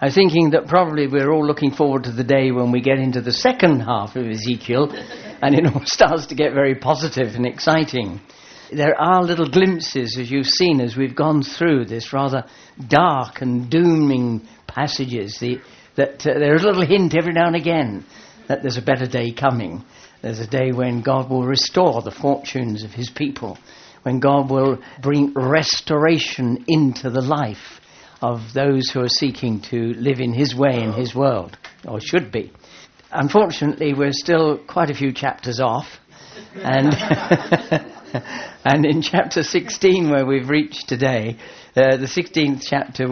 I was thinking that probably we're all looking forward to the day when we get into the second half of Ezekiel and it all starts to get very positive and exciting. There are little glimpses, as you've seen, as we've gone through this rather dark and dooming passages, that there's a little hint every now and again that there's a better day coming. There's a day when God will restore the fortunes of his people, when God will bring restoration into the life of those who are seeking to live in his way in his world, or should be. Unfortunately, we're still quite a few chapters off, and and in chapter 16, where we've reached today, the 16th chapter,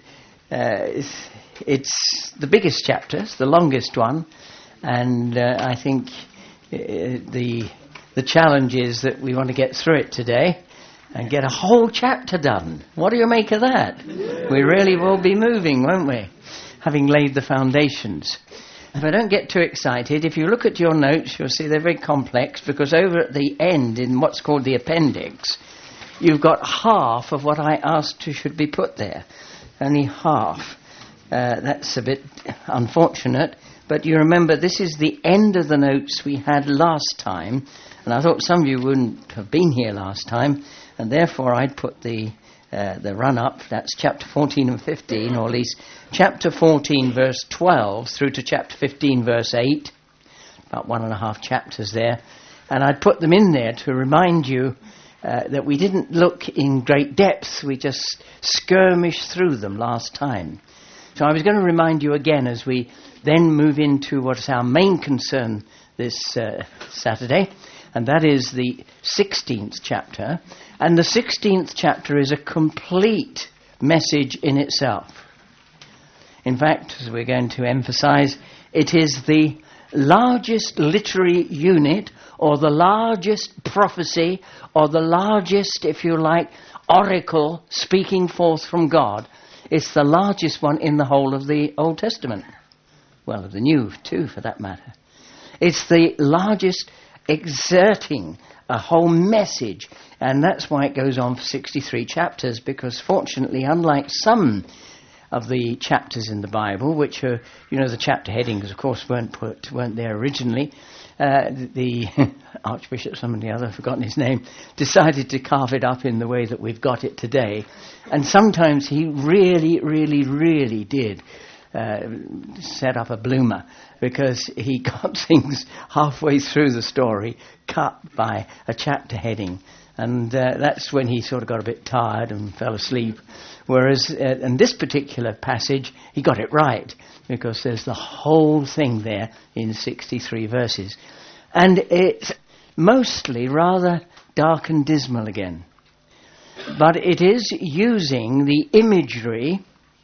it's the biggest chapter, it's the longest one, and I think the challenge is that we want to get through it today and get a whole chapter done. What do you make of that? We really will be moving, won't we? Having laid the foundations. But don't get too excited. If you look at your notes, you'll see they're very complex, because over at the end, in what's called the appendix, you've got half of what I asked should be put there. Only half. That's a bit unfortunate. But you remember, this is the end of the notes we had last time. And I thought some of you wouldn't have been here last time. And therefore I'd put the run-up, that's chapter 14 and 15, or at least chapter 14 verse 12 through to chapter 15 verse 8, about 1.5 chapters there. And I'd put them in there to remind you that we didn't look in great depth, we just skirmished through them last time. So I was going to remind you again as we then move into what's our main concern this Saturday, and that is the 16th chapter. And the 16th chapter is a complete message in itself. In fact, as we're going to emphasize, it is the largest literary unit, or the largest prophecy, or the largest, if you like, oracle speaking forth from God. It's the largest one in the whole of the Old Testament. Well, of the New, too, for that matter. It's the largest exerting a whole message, and that's why it goes on for 63 chapters, because fortunately, unlike some of the chapters in the Bible, which are, the chapter headings, of course, weren't there originally, the Archbishop, somebody other, I've forgotten his name, decided to carve it up in the way that we've got it today. And sometimes he really, really, really did set up a bloomer, because he got things halfway through the story cut by a chapter heading. And that's when he sort of got a bit tired and fell asleep. Whereas in this particular passage, he got it right, because there's the whole thing there in 63 verses. And it's mostly rather dark and dismal again. But it is using the imagery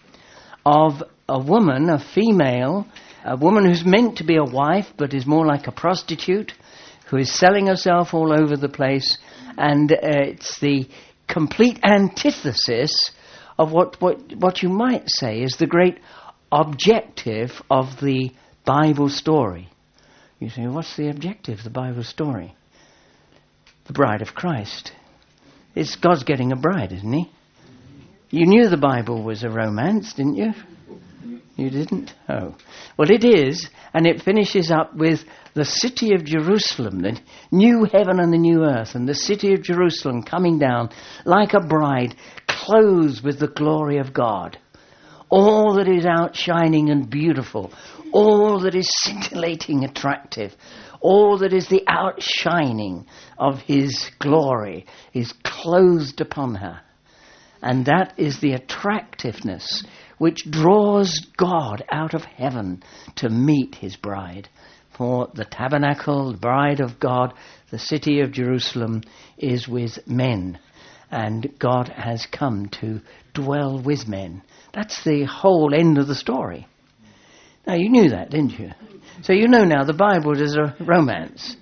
of a woman, a female, a woman who's meant to be a wife but is more like a prostitute, who is selling herself all over the place. And it's the complete antithesis of what you might say is the great objective of the Bible story. You say, what's the objective of the Bible story? The bride of Christ. It's God's getting a bride, isn't he? You knew the Bible was a romance, didn't you? You didn't? Oh. Well, it is, and it finishes up with the city of Jerusalem, the new heaven and the new earth, and the city of Jerusalem coming down like a bride, clothed with the glory of God. All that is outshining and beautiful, all that is scintillating attractive, all that is the outshining of his glory is clothed upon her. And that is the attractiveness which draws God out of heaven to meet his bride. For the tabernacle, the bride of God, the city of Jerusalem, is with men. And God has come to dwell with men. That's the whole end of the story. Now, you knew that, didn't you? So you know now the Bible is a romance.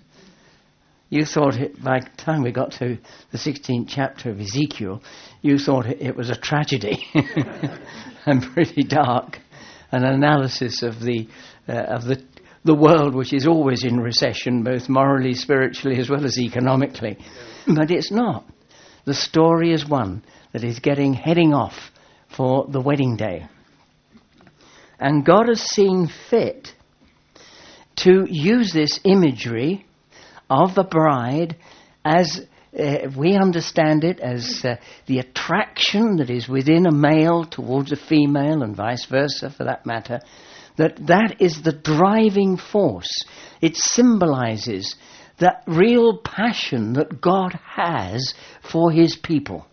You thought it, by the time we got to the 16th chapter of Ezekiel, you thought it was a tragedy and pretty dark, an analysis of the world, which is always in recession, both morally, spiritually, as well as economically. But it's not. The story is one that is heading off for the wedding day. And God has seen fit to use this imagery of the bride as we understand it as the attraction that is within a male towards a female, and vice versa for that matter, that is the driving force. It symbolizes that real passion that God has for his people.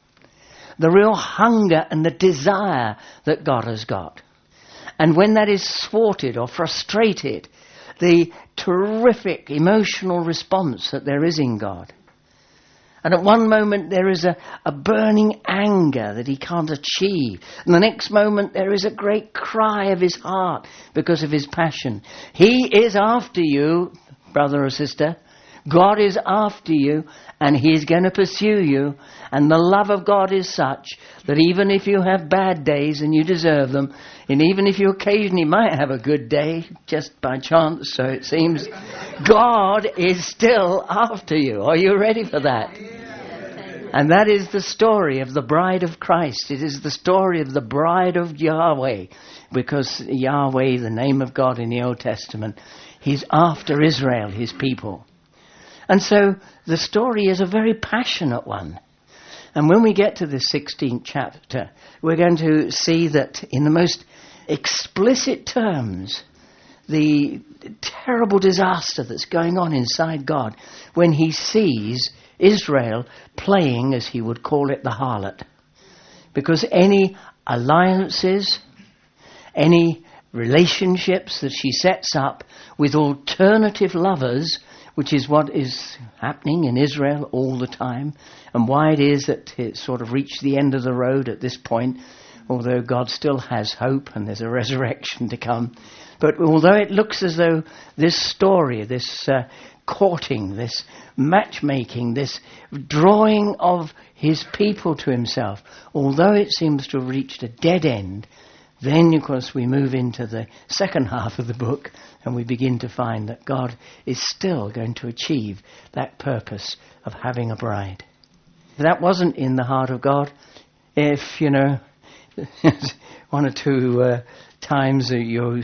The real hunger and the desire that God has got. And when that is thwarted or frustrated, the terrific emotional response that there is in God. And at one moment there is a burning anger that he can't achieve. And the next moment there is a great cry of his heart because of his passion. He is after you, brother or sister. God is after you, and he's going to pursue you. And the love of God is such that even if you have bad days, and you deserve them, and even if you occasionally might have a good day, just by chance, so it seems, God is still after you. Are you ready for that? And that is the story of the bride of Christ. It is the story of the bride of Yahweh, because Yahweh, the name of God in the Old Testament, he's after Israel, his people. And so the story is a very passionate one. And when we get to the 16th chapter, we're going to see that in the most explicit terms, the terrible disaster that's going on inside God when he sees Israel playing, as he would call it, the harlot. Because any alliances, any relationships that she sets up with alternative lovers, which is what is happening in Israel all the time, and why it is that it's sort of reached the end of the road at this point, although God still has hope and there's a resurrection to come. But although it looks as though this story, this courting, this matchmaking, this drawing of his people to himself, although it seems to have reached a dead end, then, of course, we move into the second half of the book and we begin to find that God is still going to achieve that purpose of having a bride. If that wasn't in the heart of God, if, one or two times you're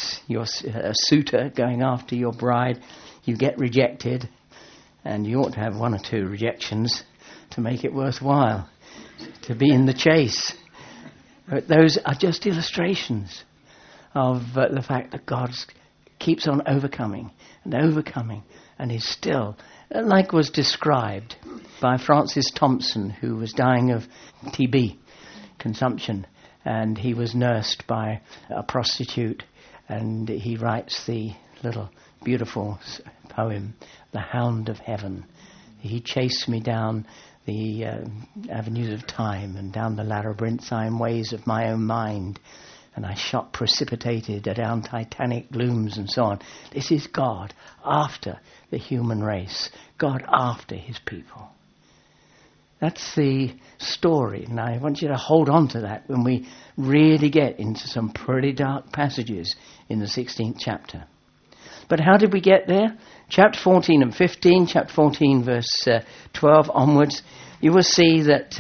a suitor going after your bride, you get rejected, and you ought to have one or two rejections to make it worthwhile to be in the chase. But those are just illustrations of the fact that God keeps on overcoming and overcoming, and is still, like was described by Francis Thompson, who was dying of TB, consumption, and he was nursed by a prostitute, and he writes the little beautiful poem, The Hound of Heaven. He chased me down the avenues of time and down the labyrinthine ways of my own mind, and I shot precipitated down titanic glooms and so on. This is God after the human race, God after his people. That's the story, and I want you to hold on to that when we really get into some pretty dark passages in the 16th chapter. But how did we get there? Chapter 14 and 15, chapter 14 verse 12 onwards, you will see that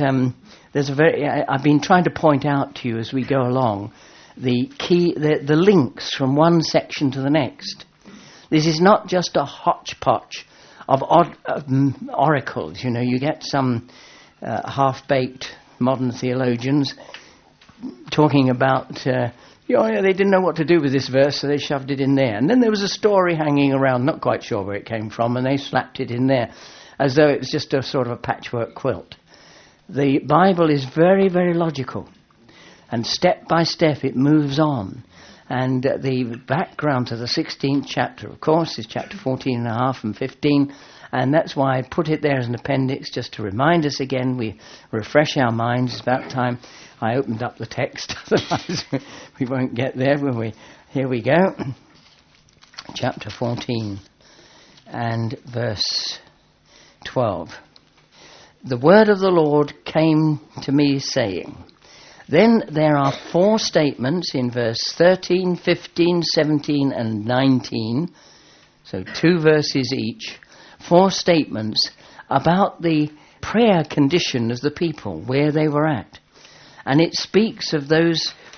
I've been trying to point out to you as we go along the links from one section to the next. This is not just a hodgepodge of oracles. You get some half-baked modern theologians talking about they didn't know what to do with this verse, so they shoved it in there. And then there was a story hanging around, not quite sure where it came from, and they slapped it in there as though it was just a sort of a patchwork quilt. The Bible is very, very logical, and step by step it moves on. And the background to the 16th chapter, of course, is chapter 14 and a half and 15, and that's why I put it there as an appendix, just to remind us again, we refresh our minds. It's about time I opened up the text, otherwise we won't get there, will we? Here we go. Chapter 14 and verse 12. The word of the Lord came to me saying. Then there are four statements in verse 13, 15, 17 and 19, so 2 verses each, 4 statements about the prayer condition of the people, where they were at. And it speaks of those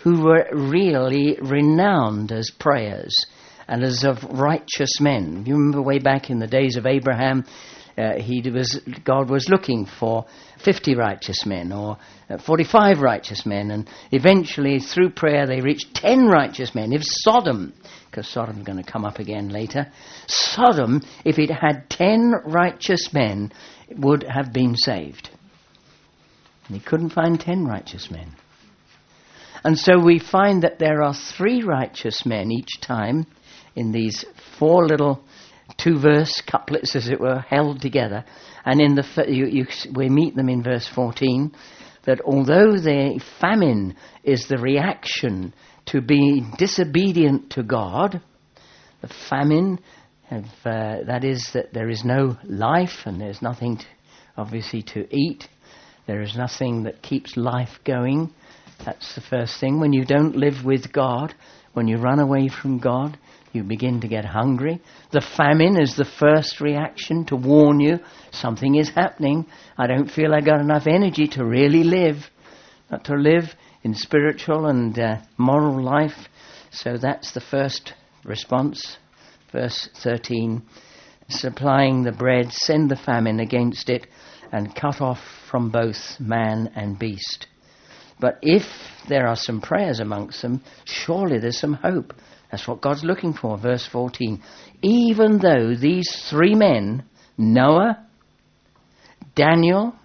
who were really renowned as prayers and as of righteous men. You remember way back in the days of Abraham, God was looking for 50 righteous men or 45 righteous men, and eventually through prayer they reached 10 righteous men. If Sodom, because Sodom's going to come up again later, Sodom, if it had 10 righteous men, would have been saved. And he couldn't find 10 righteous men. And so we find that there are 3 righteous men each time in these 4 little 2-verse couplets, as it were, held together. And in we meet them in verse 14, that although the famine is the reaction to be disobedient to God, the famine, that is that there is no life and there's nothing obviously to eat. There is nothing that keeps life going. That's the first thing. When you don't live with God, when you run away from God, you begin to get hungry. The famine is the first reaction to warn you something is happening. I don't feel I got enough energy to really live, not to live in spiritual and moral life. So that's the first response. Verse 13, supplying the bread, send the famine against it, and cut off from both man and beast. But if there are some prayers amongst them, surely there's some hope. That's what God's looking for. Verse 14. Even though these 3 men, Noah, Daniel,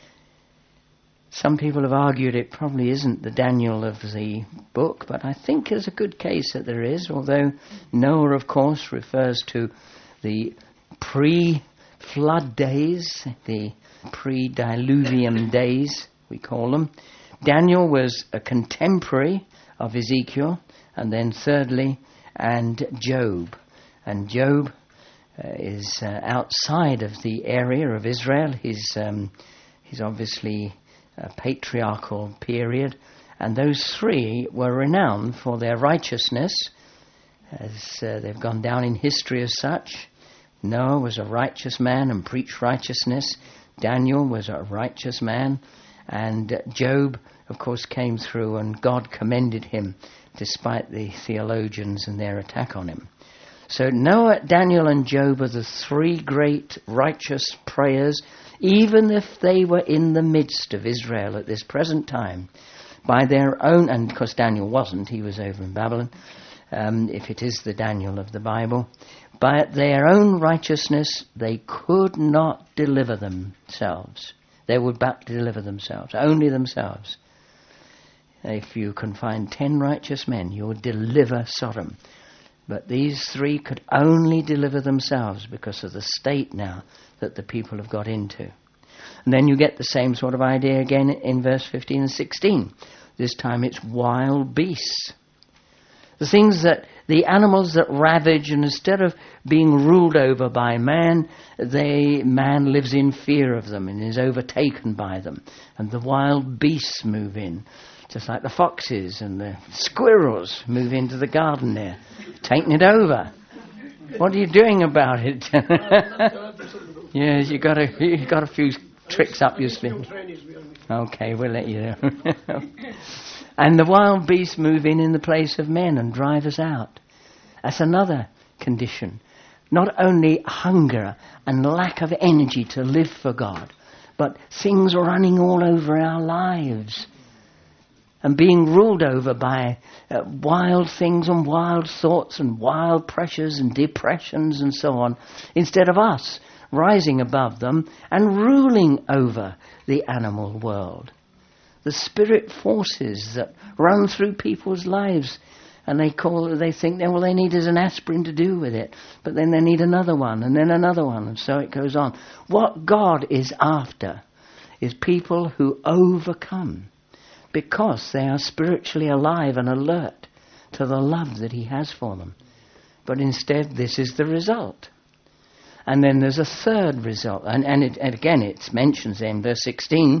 some people have argued it probably isn't the Daniel of the book, but I think there's a good case that there is, although Noah, of course, refers to the pre-flood days, the pre-diluvium days, we call them. Daniel was a contemporary of Ezekiel, and then thirdly, and Job. And Job is outside of the area of Israel. He's obviously a patriarchal period, and those 3 were renowned for their righteousness, as they've gone down in history as such. Noah was a righteous man and preached righteousness. Daniel was a righteous man, and Job, of course, came through and God commended him despite the theologians and their attack on him. So Noah, Daniel and Job are the 3 great righteous prayers, even if they were in the midst of Israel at this present time. By their own, and of course Daniel wasn't, he was over in Babylon, if it is the Daniel of the Bible. By their own righteousness they could not deliver themselves. They would but deliver themselves, only themselves. If you can find 10 righteous men, you will deliver Sodom. But these 3 could only deliver themselves because of the state now that the people have got into. And then you get the same sort of idea again in verse 15 and 16. This time it's wild beasts. The things that, the animals that ravage, and instead of being ruled over by man, man lives in fear of them and is overtaken by them. And the wild beasts move in. Just like the foxes and the squirrels move into the garden there, taking it over. What are you doing about it? Yes, you got a few tricks up your sleeve. Okay, we'll let you know. And the wild beasts move in the place of men and drive us out. That's another condition. Not only hunger and lack of energy to live for God, but things running all over our lives and being ruled over by wild things and wild thoughts and wild pressures and depressions and so on, instead of us rising above them and ruling over the animal world. The spirit forces that run through people's lives, and they think, well, they need an aspirin to do with it, but then they need another one, and then another one, and so it goes on. What God is after is people who overcome, because they are spiritually alive and alert to the love that he has for them. But instead, this is the result. And then there's a third result. And again, it mentions in verse 16,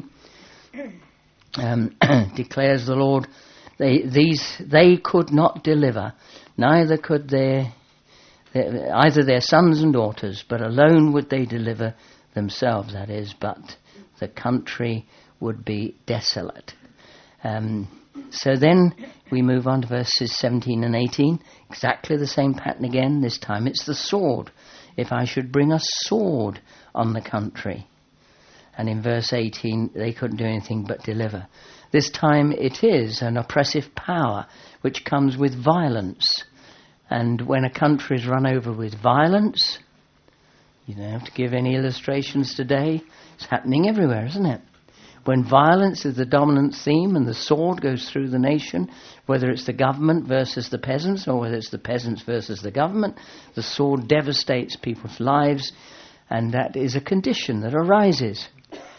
declares the Lord, they could not deliver, neither could either their sons and daughters, but alone would they deliver themselves, that is, but the country would be desolate. So then we move on to verses 17 and 18. Exactly the same pattern again. This time it's the sword. If I should bring a sword on the country. And in verse 18, they couldn't do anything but deliver. This time it is an oppressive power which comes with violence. And when a country is run over with violence, you don't have to give any illustrations today. It's happening everywhere, isn't it? When violence is the dominant theme and the sword goes through the nation, whether it's the government versus the peasants or whether it's the peasants versus the government, the sword devastates people's lives, and that is a condition that arises.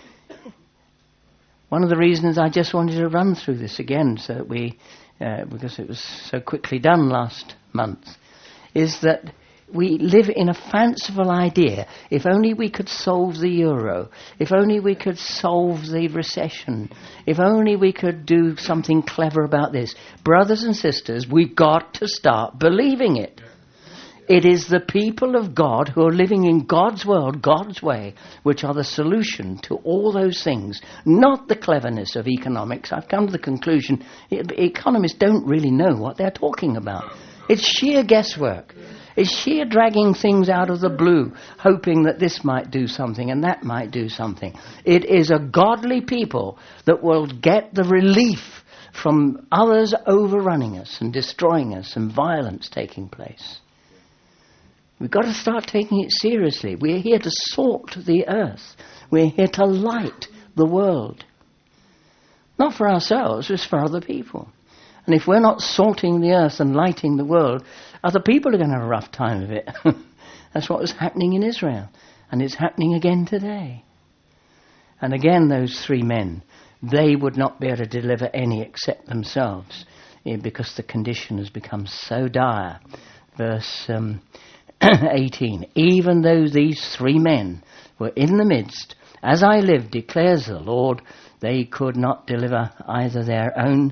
One of the reasons I just wanted to run through this again, so that because it was so quickly done last month, is that we live in a fanciful idea. If only we could solve the euro, if only we could solve the recession, if only we could do something clever about this. Brothers and sisters, we've got to start believing it. It is the people of God who are living in God's world, God's way, which are the solution to all those things, not the cleverness of economics. I've come to the conclusion economists don't really know what they're talking about. It's sheer guesswork. It's sheer dragging things out of the blue, hoping that this might do something and that might do something. It is a godly people that will get the relief from others overrunning us and destroying us and violence taking place. We've got to start taking it seriously. We're here to salt the earth. We're here to light the world. Not for ourselves, it's for other people. And if we're not salting the earth and lighting the world, other people are going to have a rough time of it. That's what was happening in Israel. And it's happening again today. And again, those three men, they would not be able to deliver any except themselves, because the condition has become so dire. Verse 18, even though these three men were in the midst, as I live, declares the Lord, they could not deliver either their own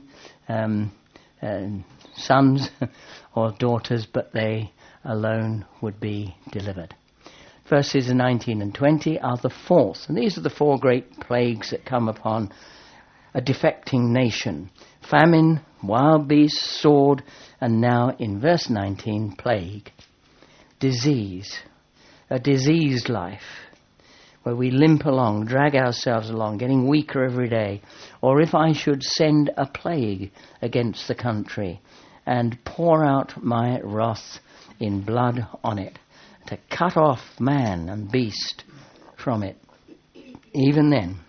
sons or daughters, but they alone would be delivered. Verses 19 and 20 are the fourth, and these are the four great plagues that come upon a defecting nation. Famine, wild beasts, sword, and now in verse 19, plague. Disease, a diseased life, where we limp along, drag ourselves along, getting weaker every day. Or if I should send a plague against the country and pour out my wrath in blood on it, to cut off man and beast from it, even then,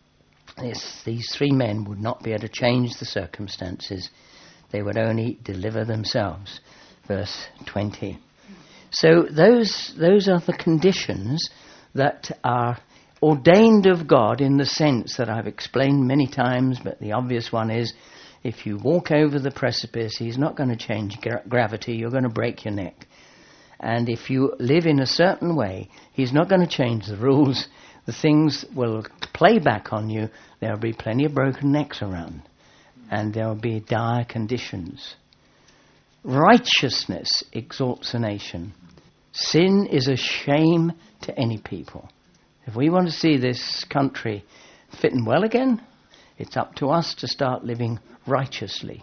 these three men would not be able to change the circumstances. They would only deliver themselves. Verse 20. So those are the conditions that are ordained of God in the sense that I've explained many times, but the obvious one is if you walk over the precipice, he's not going to change gravity, you're going to break your neck. And if you live in a certain way, he's not going to change the rules. The things will play back on you. There will be plenty of broken necks around, and there will be dire conditions. Righteousness exalts a nation. Sin is a shame to any people. If we want to see this country fitting well again, it's up to us to start living righteously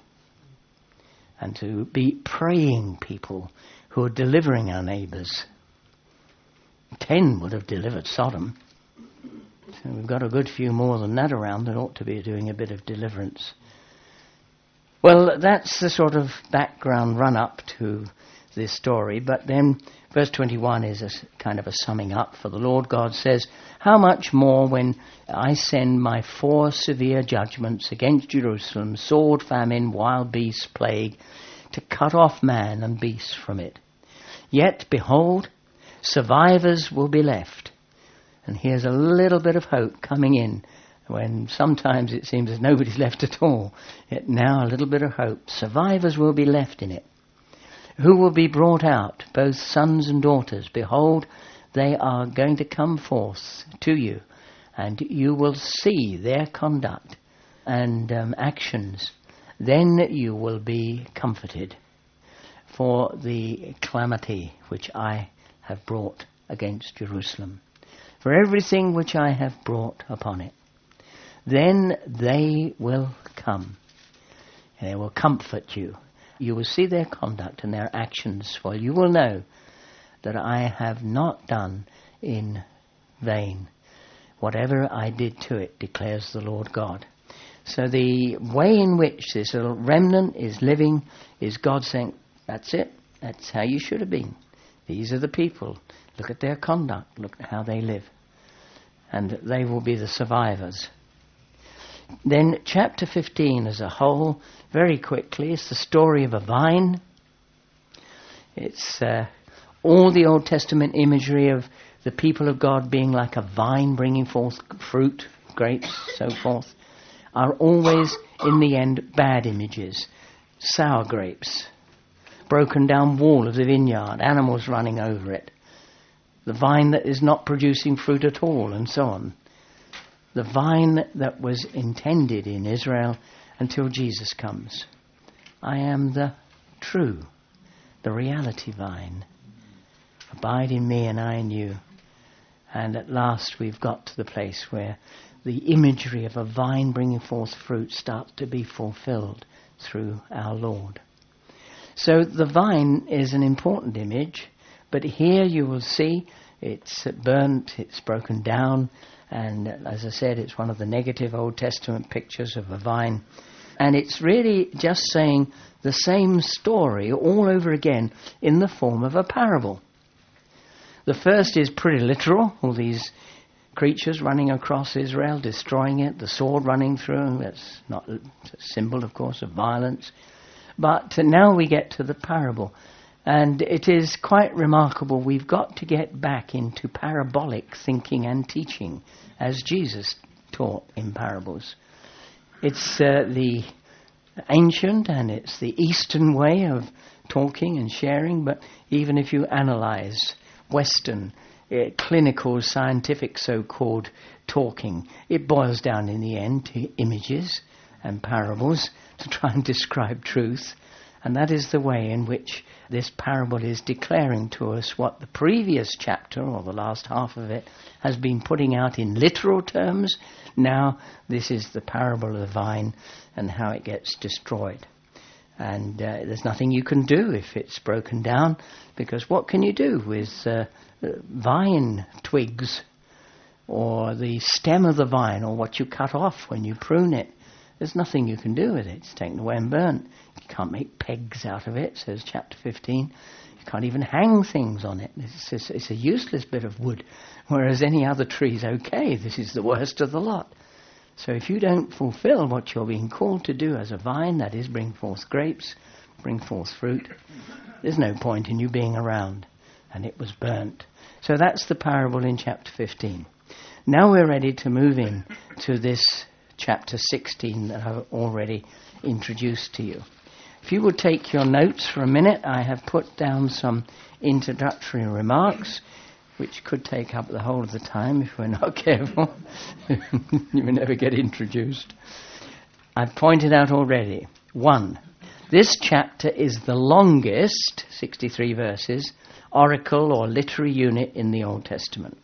and to be praying people who are delivering our neighbours. 10 would have delivered Sodom. So we've got a good few more than that around that ought to be doing a bit of deliverance. Well, that's the sort of background run-up to this story. But then verse 21 is a kind of a summing up. For the Lord God says, how much more when I send my 4 severe judgments against Jerusalem, sword, famine, wild beast, plague, to cut off man and beast from it. Yet, behold, survivors will be left. And here's a little bit of hope coming in when sometimes it seems as nobody's left at all. Yet now a little bit of hope. Survivors will be left in it, who will be brought out, both sons and daughters. Behold, they are going to come forth to you, and you will see their conduct and actions. Then you will be comforted for the calamity which I have brought against Jerusalem, for everything which I have brought upon it. Then they will come. They will comfort you. You will see their conduct and their actions, for you will know that I have not done in vain. Whatever I did to it, declares the Lord God. So the way in which this little remnant is living is God saying, that's it. That's how you should have been. These are the people. Look at their conduct. Look at how they live. And they will be the survivors. Then chapter 15 as a whole, very quickly, it's the story of a vine. It's all the Old Testament imagery of the people of God being like a vine bringing forth fruit, grapes, so forth, are always, in the end, bad images. Sour grapes, broken down wall of the vineyard, animals running over it, the vine that is not producing fruit at all, and so on. The vine that was intended in Israel until Jesus comes. I am the true, the reality vine. Abide in me and I in you. And at last we've got to the place where the imagery of a vine bringing forth fruit starts to be fulfilled through our Lord. So the vine is an important image, but here you will see it's burnt, it's broken down, and as I said, it's one of the negative Old Testament pictures of a vine. And it's really just saying the same story all over again in the form of a parable. The first is pretty literal, all these creatures running across Israel, destroying it, the sword running through. That's not a symbol, of course, of violence. But now we get to the parable. And it is quite remarkable. We've got to get back into parabolic thinking and teaching as Jesus taught in parables. It's the ancient and it's the Eastern way of talking and sharing, but even if you analyze Western, clinical, scientific so-called talking, it boils down in the end to images and parables to try and describe truth. And that is the way in which this parable is declaring to us what the previous chapter, or the last half of it, has been putting out in literal terms. Now this is the parable of the vine and how it gets destroyed. And there's nothing you can do if it's broken down, because what can you do with vine twigs or the stem of the vine or what you cut off when you prune it? There's nothing you can do with it. It's taken away and burnt. You can't make pegs out of it, says chapter 15. You can't even hang things on it. It's a useless bit of wood, whereas any other tree is okay. This is the worst of the lot. So if you don't fulfill what you're being called to do as a vine, that is, bring forth grapes, bring forth fruit, there's no point in you being around. And it was burnt. So that's the parable in chapter 15. Now we're ready to move in to this chapter 16 that I've already introduced to you. If you will take your notes for a minute, I have put down some introductory remarks, which could take up the whole of the time if we're not careful. You will never get introduced. I've pointed out already, 1, this chapter is the longest, 63 verses, oracle or literary unit in the Old Testament.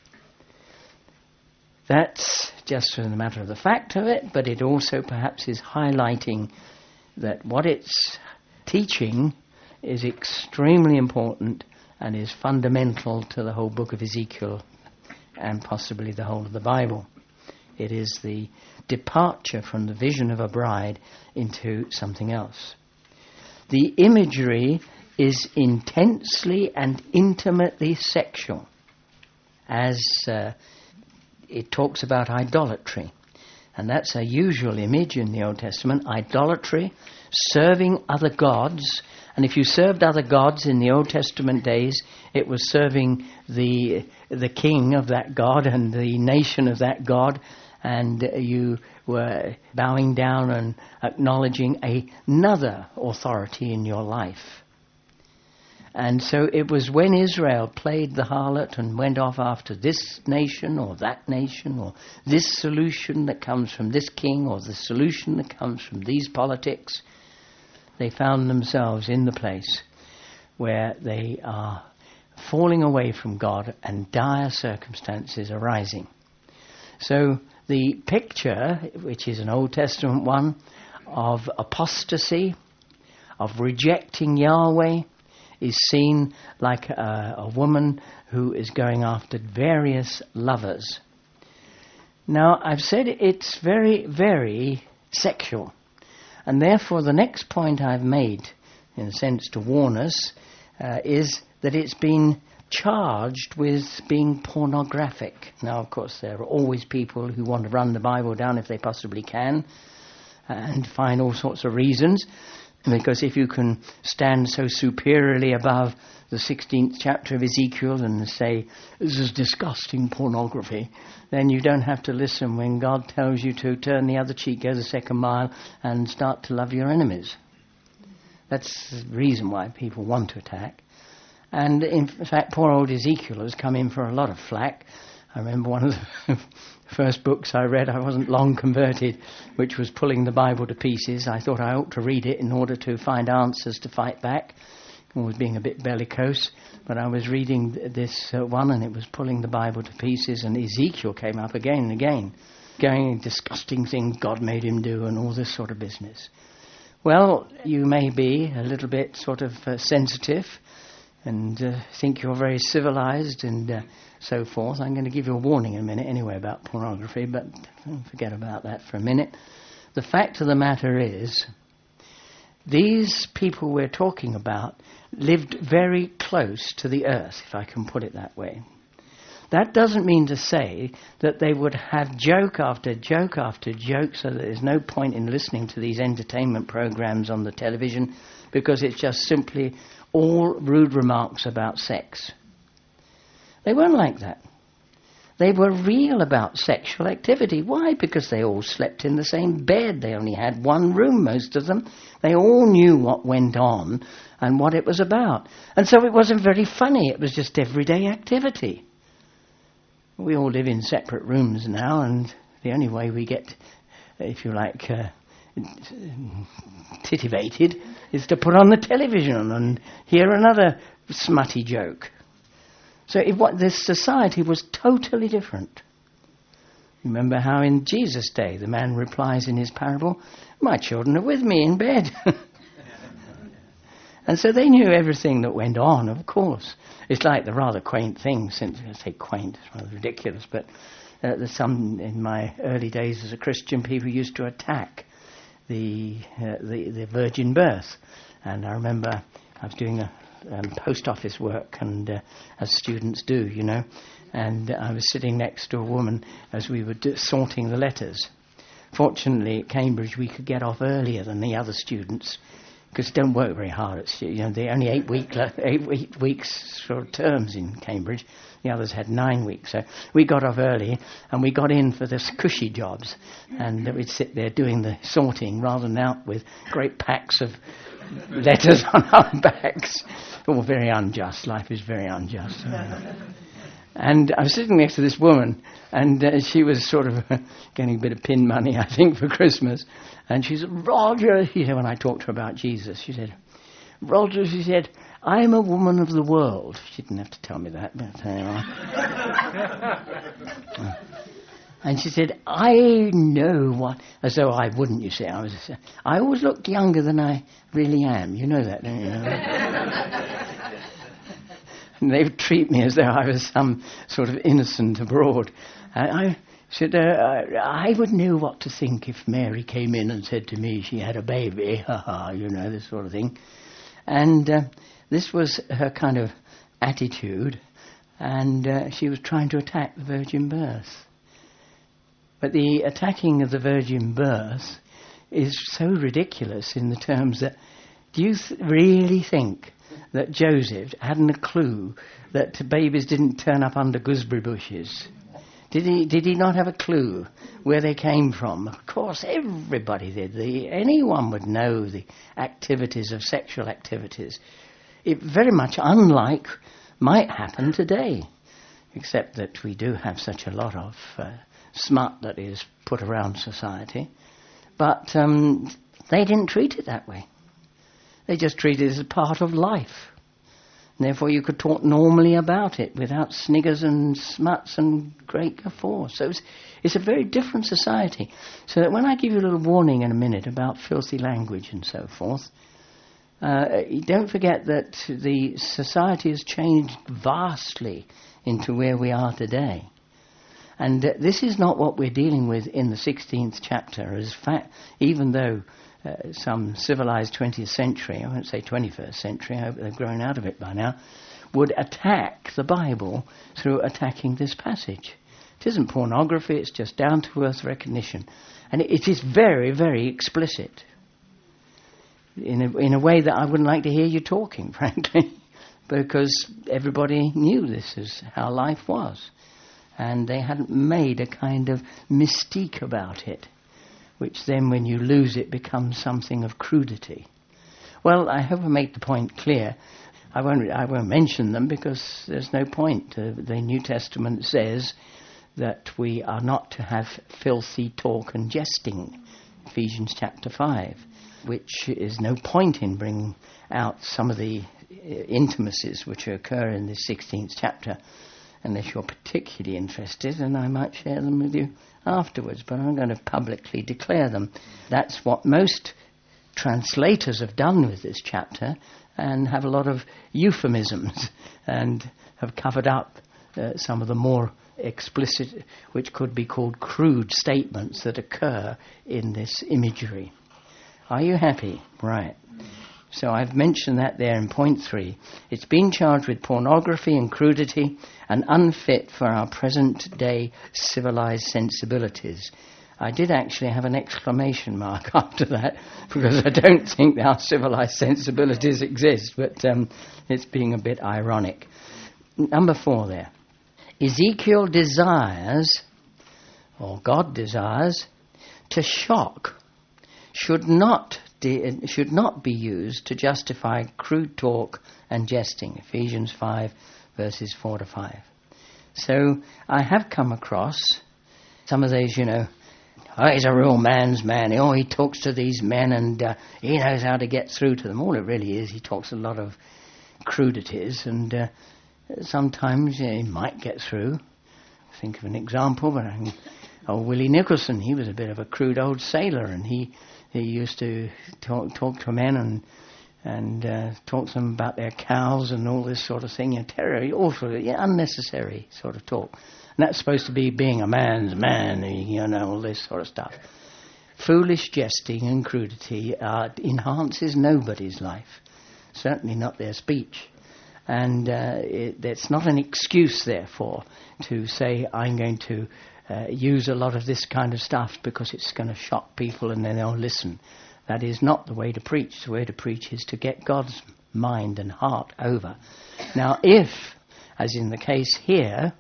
That's just for the matter of the fact of it, but it also perhaps is highlighting that what it's teaching is extremely important and is fundamental to the whole book of Ezekiel and possibly the whole of the Bible. It is the departure from the vision of a bride into something else. The imagery is intensely and intimately sexual, as it talks about idolatry. And that's a usual image in the Old Testament, idolatry, serving other gods. And if you served other gods in the Old Testament days, it was serving the king of that god and the nation of that god, and you were bowing down and acknowledging another authority in your life. And so it was when Israel played the harlot and went off after this nation or that nation or this solution that comes from this king or the solution that comes from these politics, they found themselves in the place where they are falling away from God and dire circumstances arising. So the picture, which is an Old Testament one, of apostasy, of rejecting Yahweh, is seen like a woman who is going after various lovers. Now, I've said it's very, very sexual. And therefore, the next point I've made, in a sense to warn us, is that it's been charged with being pornographic. Now, of course, there are always people who want to run the Bible down if they possibly can, and find all sorts of reasons. Because if you can stand so superiorly above the 16th chapter of Ezekiel and say, this is disgusting pornography, then you don't have to listen when God tells you to turn the other cheek, go the second mile, and start to love your enemies. That's the reason why people want to attack. And in fact, poor old Ezekiel has come in for a lot of flack. I remember one of the first books I read, I wasn't long converted, which was Pulling the Bible to Pieces. I thought I ought to read it in order to find answers to fight back. I was being a bit bellicose, but I was reading this one, and it was Pulling the Bible to Pieces, and Ezekiel came up again and again, going disgusting things God made him do and all this sort of business. Well, you may be a little bit sort of sensitive and think you're very civilized and so forth. I'm going to give you a warning in a minute anyway about pornography, but forget about that for a minute. The fact of the matter is, these people we're talking about lived very close to the earth, if I can put it that way. That doesn't mean to say that they would have joke after joke after joke, so that there's no point in listening to these entertainment programs on the television, because it's just simply all rude remarks about sex. They weren't like that. They were real about sexual activity. Why? Because they all slept in the same bed. They only had one room, most of them. They all knew what went on and what it was about. And so it wasn't very funny. It was just everyday activity. We all live in separate rooms now, and the only way we get, if you like, titivated is to put on the television and hear another smutty joke. So this society was totally different. Remember how in Jesus' day the man replies in his parable, my children are with me in bed. And so they knew everything that went on, of course. It's like the rather quaint thing, since I say quaint, it's rather ridiculous, but there's some, in my early days as a Christian, people used to attack the virgin birth. And I remember I was doing a post office work, and as students do, you know, and I was sitting next to a woman as we were sorting the letters. Fortunately, at Cambridge, we could get off earlier than the other students, because they don't work very hard. It's, you know, they're only 8 weeks sort of terms in Cambridge. The others had 9 weeks. So we got off early, and we got in for the cushy jobs, and we'd sit there doing the sorting rather than out with great packs of letters on our backs. All very unjust. Life is very unjust. And I was sitting next to this woman, and she was sort of getting a bit of pin money, I think, for Christmas. And she said, Roger, she said, when I talked to her about Jesus, she said, Roger, she said, I'm a woman of the world. She didn't have to tell me that, but anyway. And she said, I know what, as though I wouldn't, you see. I always look younger than I really am. You know that, don't you? And they would treat me as though I was some sort of innocent abroad. I said, I would know what to think if Mary came in and said to me she had a baby, you know, this sort of thing. And this was her kind of attitude, and she was trying to attack the virgin birth. But the attacking of the virgin birth is so ridiculous in the terms that, do you really think that Joseph hadn't a clue that babies didn't turn up under gooseberry bushes? Did he not have a clue where they came from? Of course, everybody did. Anyone would know the activities of sexual activities. It very much unlike might happen today, except that we do have such a lot of smut that is put around society. But they didn't treat it that way. They just treated it as a part of life. And therefore you could talk normally about it without sniggers and smuts and great guffaw. So it's a very different society. So that when I give you a little warning in a minute about filthy language and so forth, don't forget that the society has changed vastly into where we are today. And this is not what we're dealing with in the 16th chapter. As fact, even though some civilized 20th century, I won't say 21st century, I hope they've grown out of it by now, would attack the Bible through attacking this passage. It isn't pornography, it's just down-to-earth recognition. And it is very, very explicit. In a way that I wouldn't like to hear you talking, frankly, because everybody knew this is how life was. And they hadn't made a kind of mystique about it, which then when you lose it becomes something of crudity. Well, I hope I make the point clear. I won't mention them because there's no point. The New Testament says that we are not to have filthy talk and jesting, Ephesians chapter 5, which is no point in bringing out some of the intimacies which occur in this 16th chapter, unless you're particularly interested, and I might share them with you afterwards, but I'm going to publicly declare them. That's what most translators have done with this chapter, and have a lot of euphemisms, and have covered up some of the more explicit, which could be called crude statements that occur in this imagery. Are you happy? Right. So I've mentioned that there in point 3. It's been charged with pornography and crudity and unfit for our present day civilized sensibilities. I did actually have an exclamation mark after that, because I don't think our civilized sensibilities exist, but it's being a bit ironic. Number 4 there. Ezekiel desires, or God desires, to shock, should not be used to justify crude talk and jesting. Ephesians 5, verses 4 to 5. So I have come across some of those, he's a real man's man. Oh, he talks to these men and he knows how to get through to them. All it really is, he talks a lot of crudities, and sometimes he might get through. Think of an example, but Willie Nicholson, he was a bit of a crude old sailor, and he used to talk to men and talk to them about their cows and all this sort of thing. Awful, unnecessary sort of talk. And that's supposed to be being a man's man, all this sort of stuff. Foolish jesting and crudity enhances nobody's life, certainly not their speech. And it's not an excuse, therefore, to say I'm going to use a lot of this kind of stuff because it's going to shock people and then they'll listen. That is not the way to preach. The way to preach is to get God's mind and heart over. Now, if, as in the case here,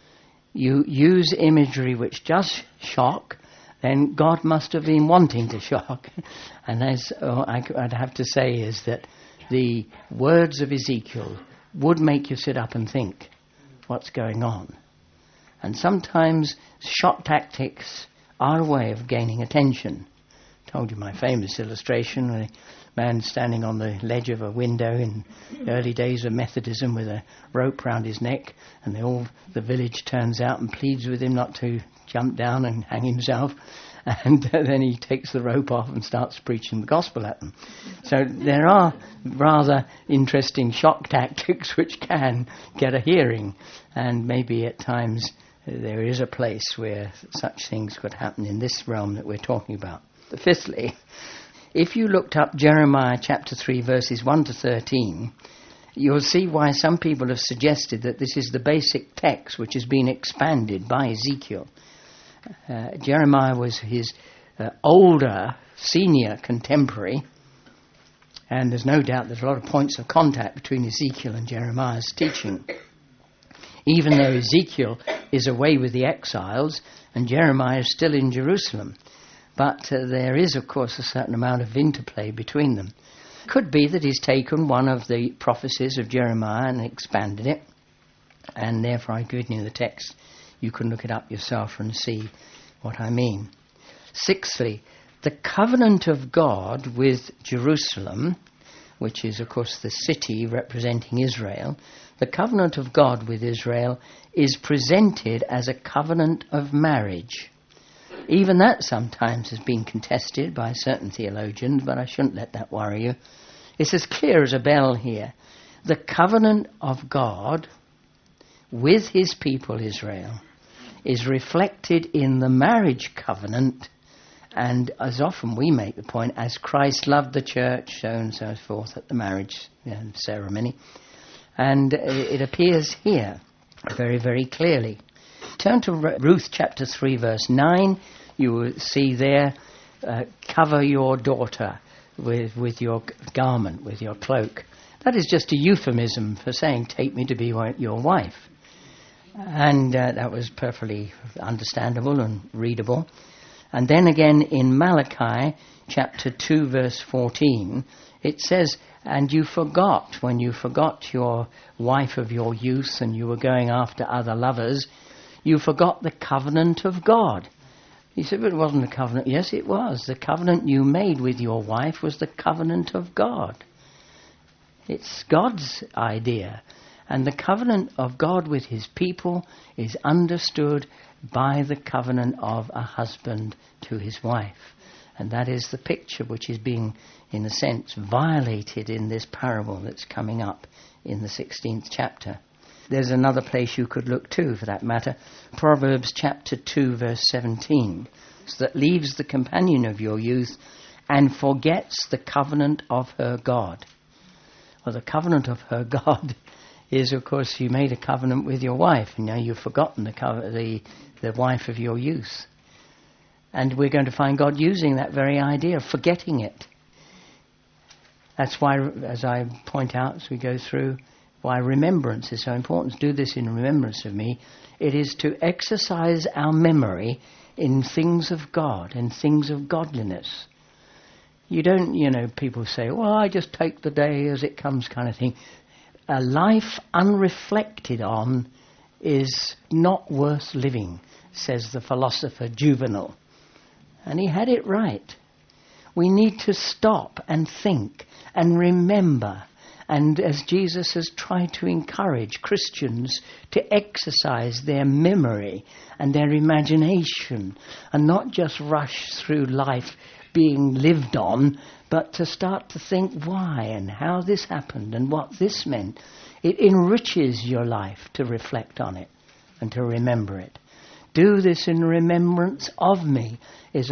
you use imagery which does shock, then God must have been wanting to shock. And as I'd have to say is that the words of Ezekiel would make you sit up and think, what's going on? And sometimes shock tactics are a way of gaining attention. I told you my famous illustration, a man standing on the ledge of a window in the early days of Methodism with a rope round his neck, and the village turns out and pleads with him not to jump down and hang himself, and then he takes the rope off and starts preaching the gospel at them. So there are rather interesting shock tactics which can get a hearing, and maybe at times there is a place where such things could happen in this realm that we're talking about. Fifthly, if you looked up Jeremiah chapter 3 verses 1 to 13, you'll see why some people have suggested that this is the basic text which has been expanded by Ezekiel. Jeremiah was his older, senior contemporary, and there's no doubt there's a lot of points of contact between Ezekiel and Jeremiah's teaching. Even though Ezekiel is away with the exiles and Jeremiah is still in Jerusalem. But there is, of course, a certain amount of interplay between them. Could be that he's taken one of the prophecies of Jeremiah and expanded it, and therefore I've given you the text. You can look it up yourself and see what I mean. Sixthly, the covenant of God with Jerusalem which is, of course, the city representing Israel, the covenant of God with Israel is presented as a covenant of marriage. Even that sometimes has been contested by certain theologians, but I shouldn't let that worry you. It's as clear as a bell here. The covenant of God with his people Israel is reflected in the marriage covenant, and as often we make the point, as Christ loved the church, so and so forth at the marriage ceremony. And it appears here very, very clearly. Turn to Ruth chapter 3 verse 9. You will see there, cover your daughter with your garment, with your cloak. That is just a euphemism for saying, take me to be your wife. And that was perfectly understandable and readable. And then again in Malachi chapter 2 verse 14, it says, and you forgot, when you forgot your wife of your youth and you were going after other lovers, you forgot the covenant of God. He said, but it wasn't a covenant. Yes, it was. The covenant you made with your wife was the covenant of God. It's God's idea. And the covenant of God with his people is understood by the covenant of a husband to his wife. And that is the picture which is being, in a sense, violated in this parable that's coming up in the 16th chapter. There's another place you could look to, for that matter. Proverbs chapter 2, verse 17. So that leaves the companion of your youth and forgets the covenant of her God. Well, the covenant of her God is, of course, you made a covenant with your wife, and now you've forgotten the wife of your youth. And we're going to find God using that very idea of forgetting it. That's why, as I point out as we go through, why remembrance is so important. Do this in remembrance of me. It is to exercise our memory in things of God, in things of godliness. You don't, people say, well, I just take the day as it comes kind of thing. A life unreflected on is not worth living, says the philosopher Juvenal. And he had it right. We need to stop and think and remember. And as Jesus has tried to encourage Christians to exercise their memory and their imagination and not just rush through life being lived on, but to start to think why and how this happened and what this meant. It enriches your life to reflect on it and to remember it. Do this in remembrance of me is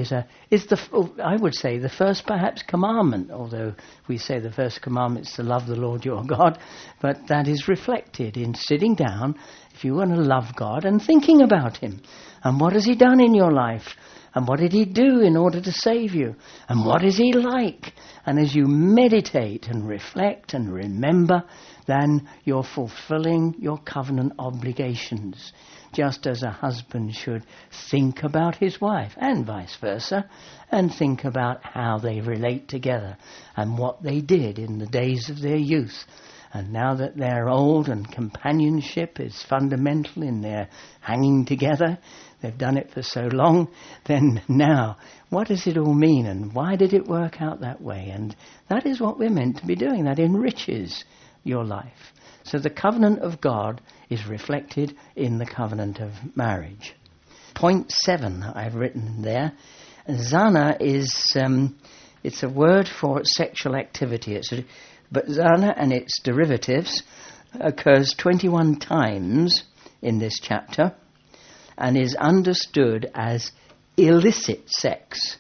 I would say the first perhaps commandment, although we say the first commandment is to love the Lord your God, but that is reflected in sitting down, if you want to love God, and thinking about him. And what has he done in your life? And what did he do in order to save you? And what is he like? And as you meditate and reflect and remember, then you're fulfilling your covenant obligations. Just as a husband should think about his wife, and vice versa, and think about how they relate together and what they did in the days of their youth. And now that they're old and companionship is fundamental in their hanging together, they've done it for so long, then now, what does it all mean and why did it work out that way? And that is what we're meant to be doing. That enriches your life. So the covenant of God is reflected in the covenant of marriage. Point 7 I've written there. Zana is, it's a word for sexual activity. But zana and its derivatives occurs 21 times in this chapter and is understood as illicit sex,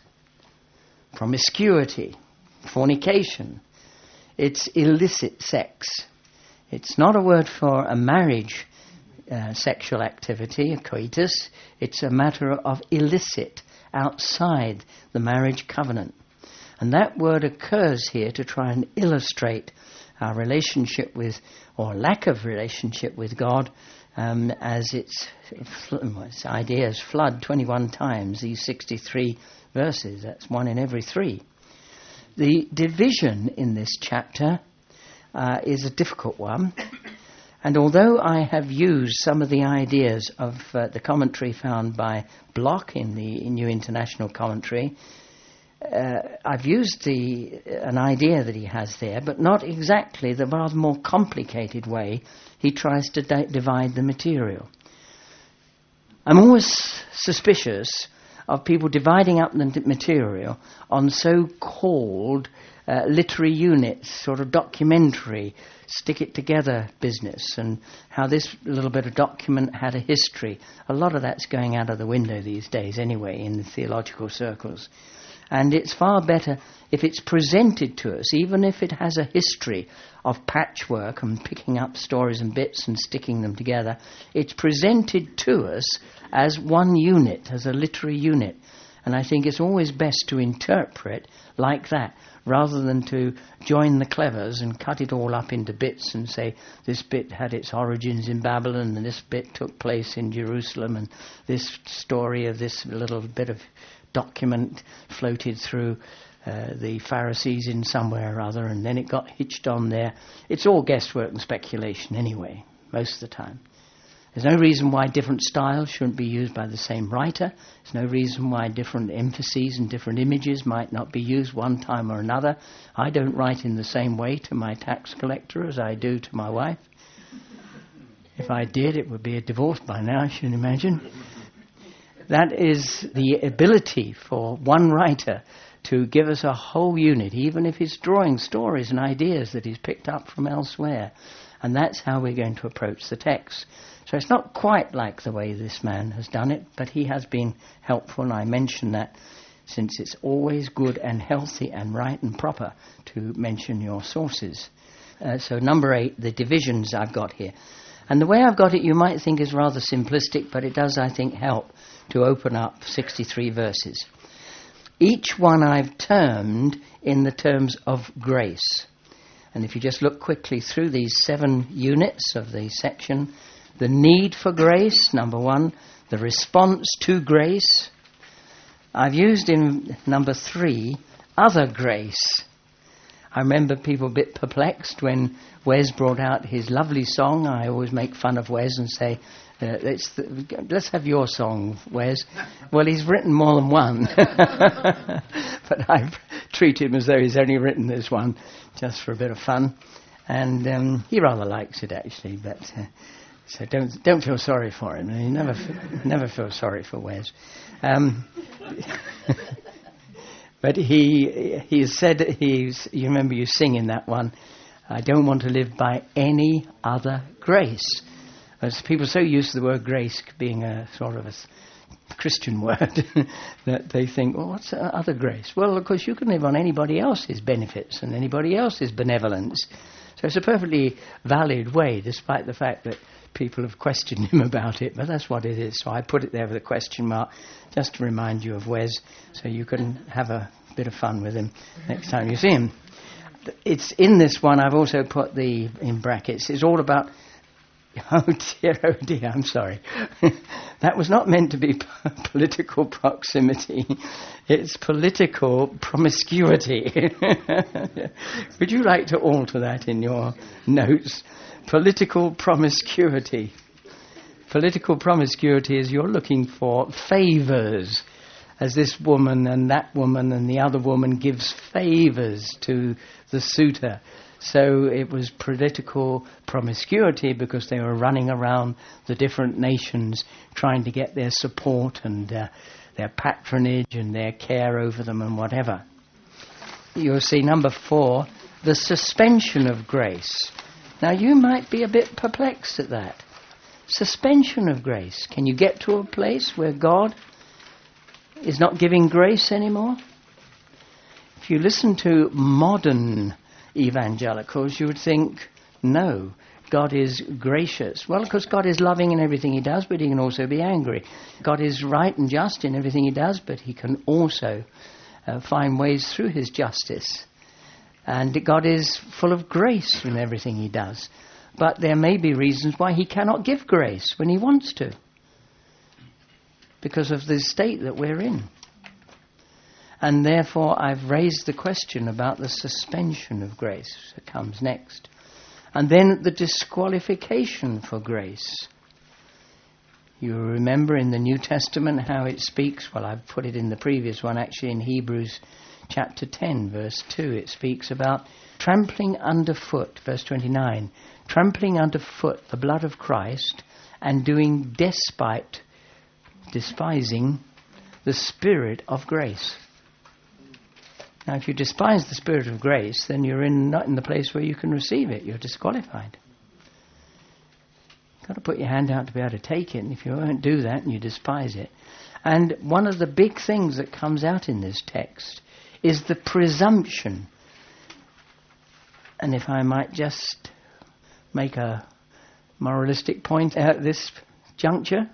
promiscuity, fornication. It's illicit sex. It's not a word for a marriage sexual activity, a coitus. It's a matter of illicit, outside the marriage covenant. And that word occurs here to try and illustrate our relationship with, or lack of relationship with God, as its ideas flood 21 times, these 63 verses. That's one in every 3. The division in this chapter is a difficult one. And although I have used some of the ideas of the commentary found by Bloch in the New International Commentary, I've used an idea that he has there, but not exactly the rather more complicated way he tries to divide the material. I'm always suspicious of people dividing up the material on so-called literary units, sort of documentary, stick-it-together business, and how this little bit of document had a history. A lot of that's going out of the window these days anyway in the theological circles. And it's far better if it's presented to us, even if it has a history of patchwork and picking up stories and bits and sticking them together. It's presented to us as one unit, as a literary unit. And I think it's always best to interpret like that, rather than to join the clevers and cut it all up into bits and say this bit had its origins in Babylon and this bit took place in Jerusalem and this story of this little bit of document floated through the Pharisees in somewhere or other, and then it got hitched on there. It's all guesswork and speculation anyway, most of the time. There's no reason why different styles shouldn't be used by the same writer. There's no reason why different emphases and different images might not be used one time or another. I don't write in the same way to my tax collector as I do to my wife. If I did, it would be a divorce by now, I should imagine. That is the ability for one writer to give us a whole unit, even if he's drawing stories and ideas that he's picked up from elsewhere. And that's how we're going to approach the text. So it's not quite like the way this man has done it, but he has been helpful, and I mention that since it's always good and healthy and right and proper to mention your sources. So number 8, the divisions I've got here. And the way I've got it you might think is rather simplistic, but it does, I think, help to open up 63 verses. Each one I've termed in the terms of grace. And if you just look quickly through these 7 units of the section, the need for grace, number 1, the response to grace. I've used in number 3, other grace. I remember people a bit perplexed when Wes brought out his lovely song. I always make fun of Wes and say, let's have your song, Wes. Well, he's written more than one. But I treat him as though he's only written this one, just for a bit of fun. And he rather likes it, actually. But so don't feel sorry for him. You never feel sorry for Wes. But he said, you remember you singing that one, I don't want to live by any other grace. As people are so used to the word grace being a sort of a Christian word that they think, well, what's other grace? Well, of course, you can live on anybody else's benefits and anybody else's benevolence. So it's a perfectly valid way, despite the fact that people have questioned him about it, but that's what it is. So I put it there with a question mark, just to remind you of Wes, so you can have a bit of fun with him next time you see him. It's in this one, I've also put in brackets, it's all about, oh dear, I'm sorry. That was not meant to be political proximity. It's political promiscuity. Would you like to alter that in your notes? Political promiscuity. Political promiscuity is you're looking for favours, as this woman and that woman and the other woman gives favours to the suitor. So it was political promiscuity because they were running around the different nations trying to get their support and their patronage and their care over them and whatever. You'll see number 4, the suspension of grace. Now you might be a bit perplexed at that. Suspension of grace. Can you get to a place where God is not giving grace anymore? If you listen to modern evangelicals, you would think, no, God is gracious. Well, of course, God is loving in everything he does, but he can also be angry. God is right and just in everything he does, but he can also find ways through his justice. And God is full of grace in everything he does. But there may be reasons why he cannot give grace when he wants to, because of the state that we're in. And therefore I've raised the question about the suspension of grace that comes next. And then the disqualification for grace. You remember in the New Testament how it speaks, well, I've put it in the previous one actually, in Hebrews chapter 10, verse 2, it speaks about trampling underfoot, verse 29, trampling underfoot the blood of Christ and doing despising the Spirit of grace. Now, if you despise the Spirit of grace, then you're not in the place where you can receive it. You're disqualified. You've got to put your hand out to be able to take it, and if you won't do that and you despise it. And one of the big things that comes out in this text is the presumption. And if I might just make a moralistic point at this juncture,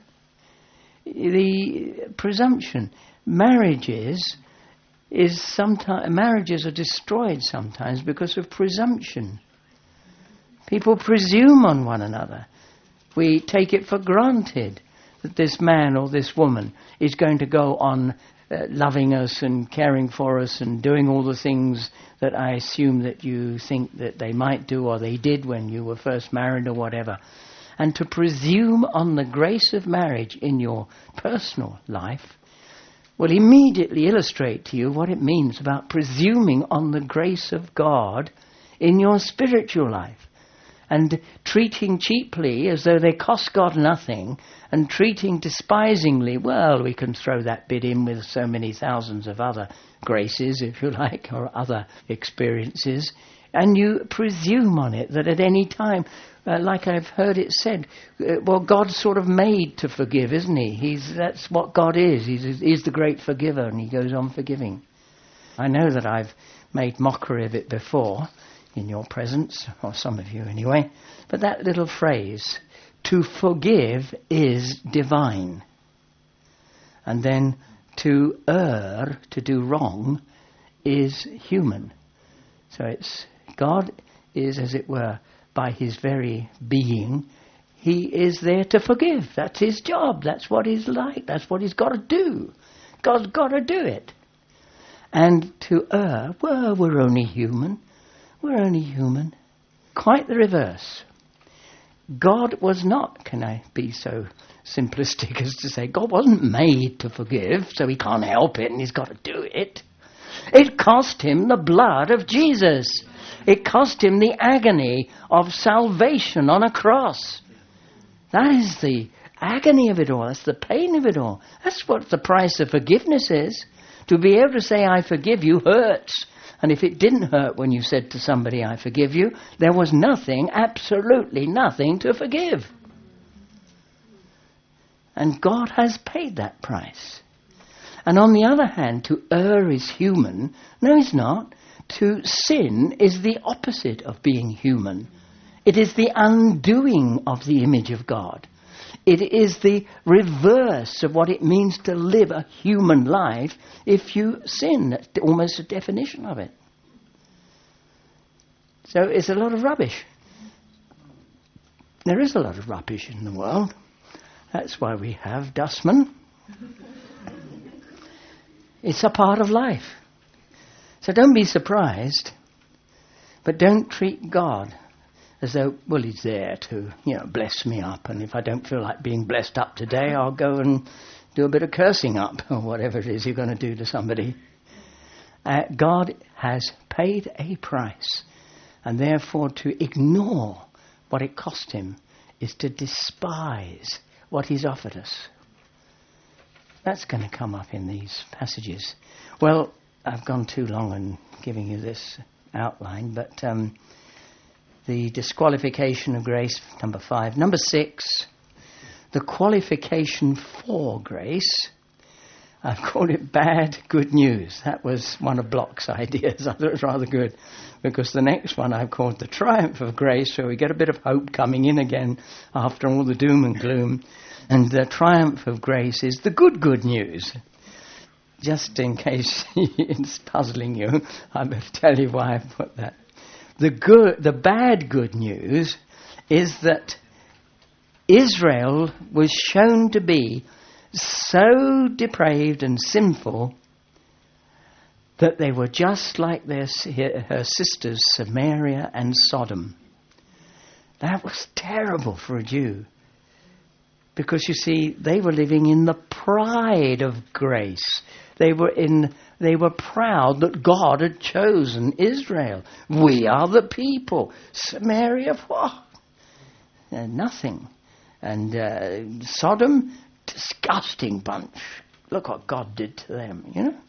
the presumption. Marriages are destroyed sometimes because of presumption. People presume on one another. We take it for granted that this man or this woman is going to go on loving us and caring for us and doing all the things that I assume that you think that they might do or they did when you were first married or whatever. And to presume on the grace of marriage in your personal life will immediately illustrate to you what it means about presuming on the grace of God in your spiritual life. And treating cheaply as though they cost God nothing, and treating despisingly, well, we can throw that bit in with so many thousands of other graces, if you like, or other experiences, and you presume on it that at any time, like I've heard it said, well, God's sort of made to forgive, isn't he? That's what God is. He's the great forgiver, and he goes on forgiving. I know that I've made mockery of it before, in your presence, or some of you anyway, but that little phrase, to forgive is divine. And then to err, to do wrong, is human. So it's God is, as it were, by his very being, he is there to forgive. That's his job. That's what he's like. That's what he's got to do. God's got to do it. And to err, well, we're only human. We're only human. Quite the reverse. God was not, can I be so simplistic as to say, God wasn't made to forgive, so he can't help it and he's got to do it. It cost him the blood of Jesus. It cost him the agony of salvation on a cross. That is the agony of it all. That's the pain of it all. That's what the price of forgiveness is. To be able to say, I forgive you, hurts. And if it didn't hurt when you said to somebody, I forgive you, there was nothing, absolutely nothing to forgive. And God has paid that price. And on the other hand, to err is human. No, it's not. To sin is the opposite of being human. It is the undoing of the image of God. It is the reverse of what it means to live a human life if you sin. That's almost a definition of it. So it's a lot of rubbish. There is a lot of rubbish in the world. That's why we have dustmen. It's a part of life. So don't be surprised, but don't treat God as though, well, he's there to, bless me up. And if I don't feel like being blessed up today, I'll go and do a bit of cursing up, or whatever it is you're going to do to somebody. God has paid a price, and therefore to ignore what it cost him is to despise what he's offered us. That's going to come up in these passages. Well, I've gone too long in giving you this outline, but the disqualification of grace, number 5. Number 6, the qualification for grace. I've called it bad, good news. That was one of Bloch's ideas. I thought it was rather good, because the next one I've called the triumph of grace, so we get a bit of hope coming in again after all the doom and gloom. And the triumph of grace is the good news. Just in case it's puzzling you, I better tell you why I've put that. The bad good news is that Israel was shown to be so depraved and sinful that they were just like her sisters Samaria and Sodom. That was terrible for a Jew. Because you see, they were living in the pride of grace. They were proud that God had chosen Israel. We are the people. Samaria, what? Nothing. And Sodom, disgusting bunch. Look what God did to them, you know.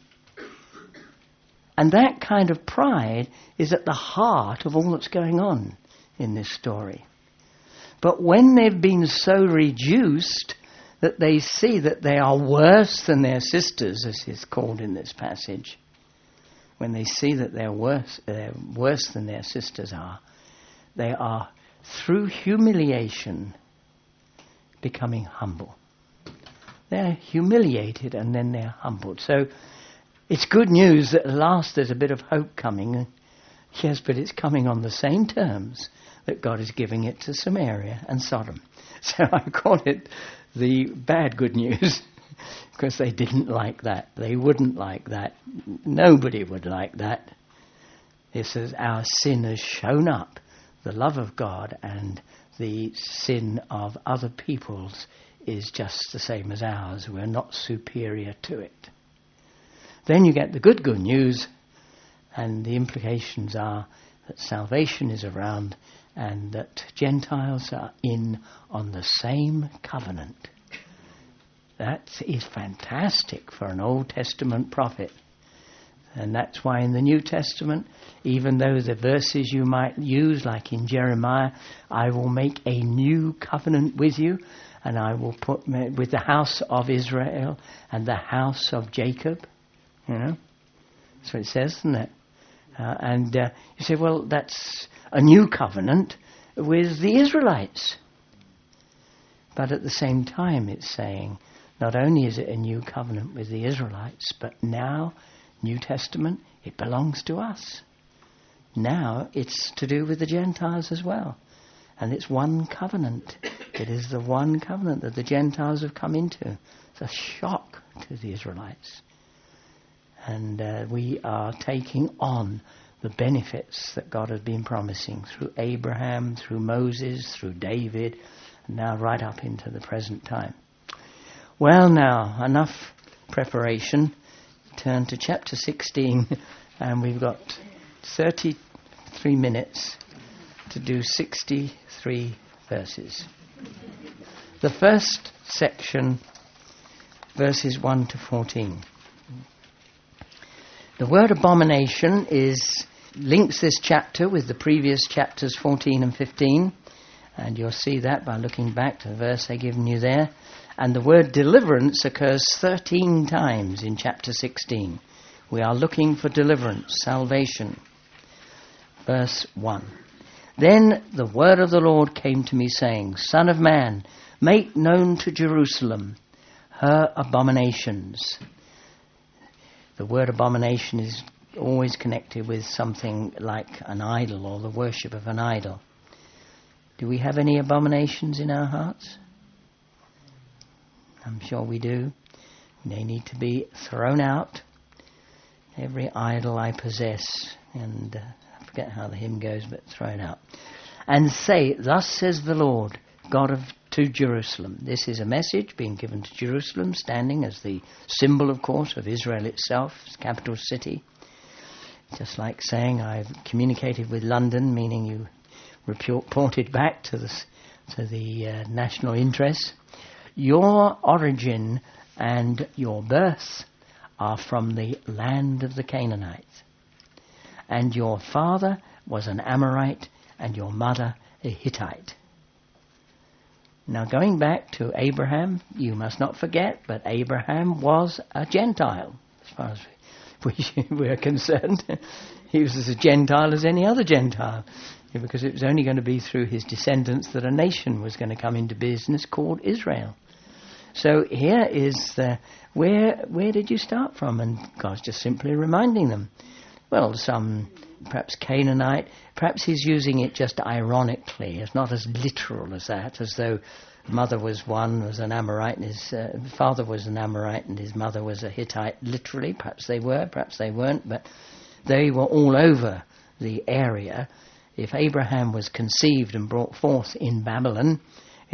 And that kind of pride is at the heart of all that's going on in this story. But when they've been so reduced that they see that they are worse than their sisters, as is called in this passage, when they see that they're worse than their sisters are, they are, through humiliation, becoming humble. They're humiliated and then they're humbled. So it's good news that at last there's a bit of hope coming. Yes, but it's coming on the same terms that God is giving it to Samaria and Sodom. So I call it the bad good news, because they didn't like that. They wouldn't like that. Nobody would like that. It says our sin has shown up. The love of God and the sin of other peoples is just the same as ours. We're not superior to it. Then you get the good news, and the implications are that salvation is around and that Gentiles are in on the same covenant. That is fantastic for an Old Testament prophet. And that's why in the New Testament, even though the verses you might use, like in Jeremiah, I will make a new covenant with you, and I will put with the house of Israel and the house of Jacob. You know, that's what it says, isn't it? You say, well, that's a new covenant with the Israelites. But at the same time, it's saying, not only is it a new covenant with the Israelites, but now, New Testament, it belongs to us. Now it's to do with the Gentiles as well. And it's one covenant. It is the one covenant that the Gentiles have come into. It's a shock to the Israelites. And we are taking on the benefits that God has been promising through Abraham, through Moses, through David, and now right up into the present time. Well, now, enough preparation. Turn to chapter 16, and we've got 33 minutes to do 63 verses. The first section, verses 1 to 14. The word abomination links this chapter with the previous chapters 14 and 15, and you'll see that by looking back to the verse I've given you there. And the word deliverance occurs 13 times in chapter 16. We are looking for deliverance, salvation. Verse 1. Then the word of the Lord came to me, saying, Son of man, make known to Jerusalem her abominations. The word abomination is always connected with something like an idol or the worship of an idol. Do we have any abominations in our hearts? I'm sure we do. They need to be thrown out. Every idol I possess, and I forget how the hymn goes, but thrown out. And say, thus says the Lord, God to Jerusalem. This is a message being given to Jerusalem, standing as the symbol, of course, of Israel itself, its capital city. Just like saying I've communicated with London, meaning you reported back to the national interest. Your origin and your birth are from the land of the Canaanites. And your father was an Amorite and your mother a Hittite. Now going back to Abraham, you must not forget, but Abraham was a Gentile, as far as we're concerned. He was as a Gentile as any other Gentile, because it was only going to be through his descendants that a nation was going to come into business called Israel. So here is where did you start from? And God's just simply reminding them. Well, some perhaps Canaanite, perhaps he's using it just ironically. It's not as literal as that, as though mother was an Amorite, and his father was an Amorite, and his mother was a Hittite. Literally, perhaps they were, perhaps they weren't, but they were all over the area. If Abraham was conceived and brought forth in Babylon, it's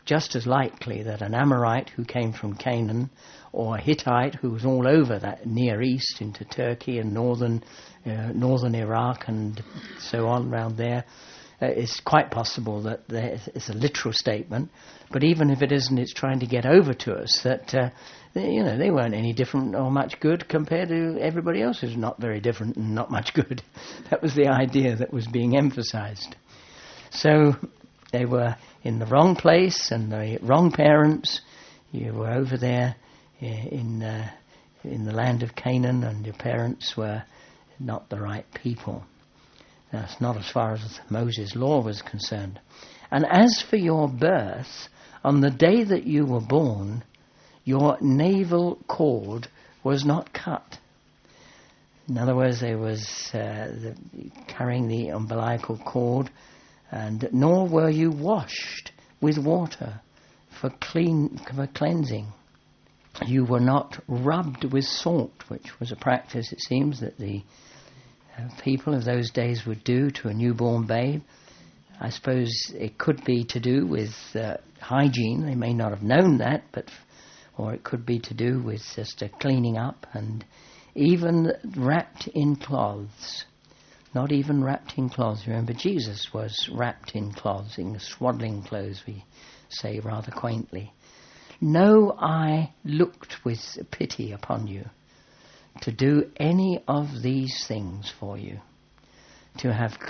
just as likely that an Amorite who came from Canaan, or a Hittite who was all over that Near East into Turkey and northern Iraq and so on around there, it's quite possible that it's a literal statement. But even if it isn't, it's trying to get over to us that they weren't any different or much good compared to everybody else who's not very different and not much good. That was the idea that was being emphasized. So they were in the wrong place and the wrong parents. You were over there in the land of Canaan, and your parents were not the right people. That's not as far as Moses' law was concerned. And as for your birth, on the day that you were born, your navel cord was not cut. In other words, there was carrying the umbilical cord, and nor were you washed with water for cleansing. You were not rubbed with salt, which was a practice, it seems, that the people of those days would do to a newborn babe. I suppose it could be to do with hygiene. They may not have known that, or it could be to do with just a cleaning up, and even wrapped in cloths. Not even wrapped in cloths. Remember, Jesus was wrapped in cloths, in swaddling clothes, we say rather quaintly. No eye looked with pity upon you to do any of these things for you, to have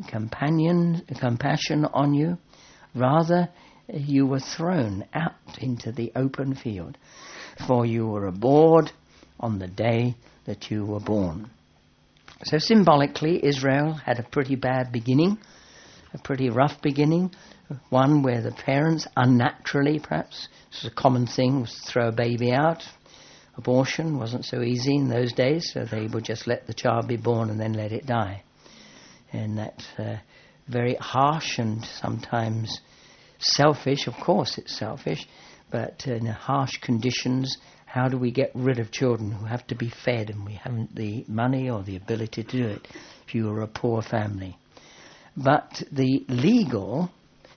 compassion on you. Rather, you were thrown out into the open field, for you were abhorred on the day that you were born. So symbolically, Israel had a pretty bad beginning, a pretty rough beginning, one where the parents unnaturally, perhaps, this was a common thing, was to throw a baby out. Abortion wasn't so easy in those days, so they would just let the child be born and then let it die. And that very harsh and sometimes selfish, of course it's selfish, but in harsh conditions, how do we get rid of children who have to be fed and we haven't the money or the ability to do it if you were a poor family? But the legal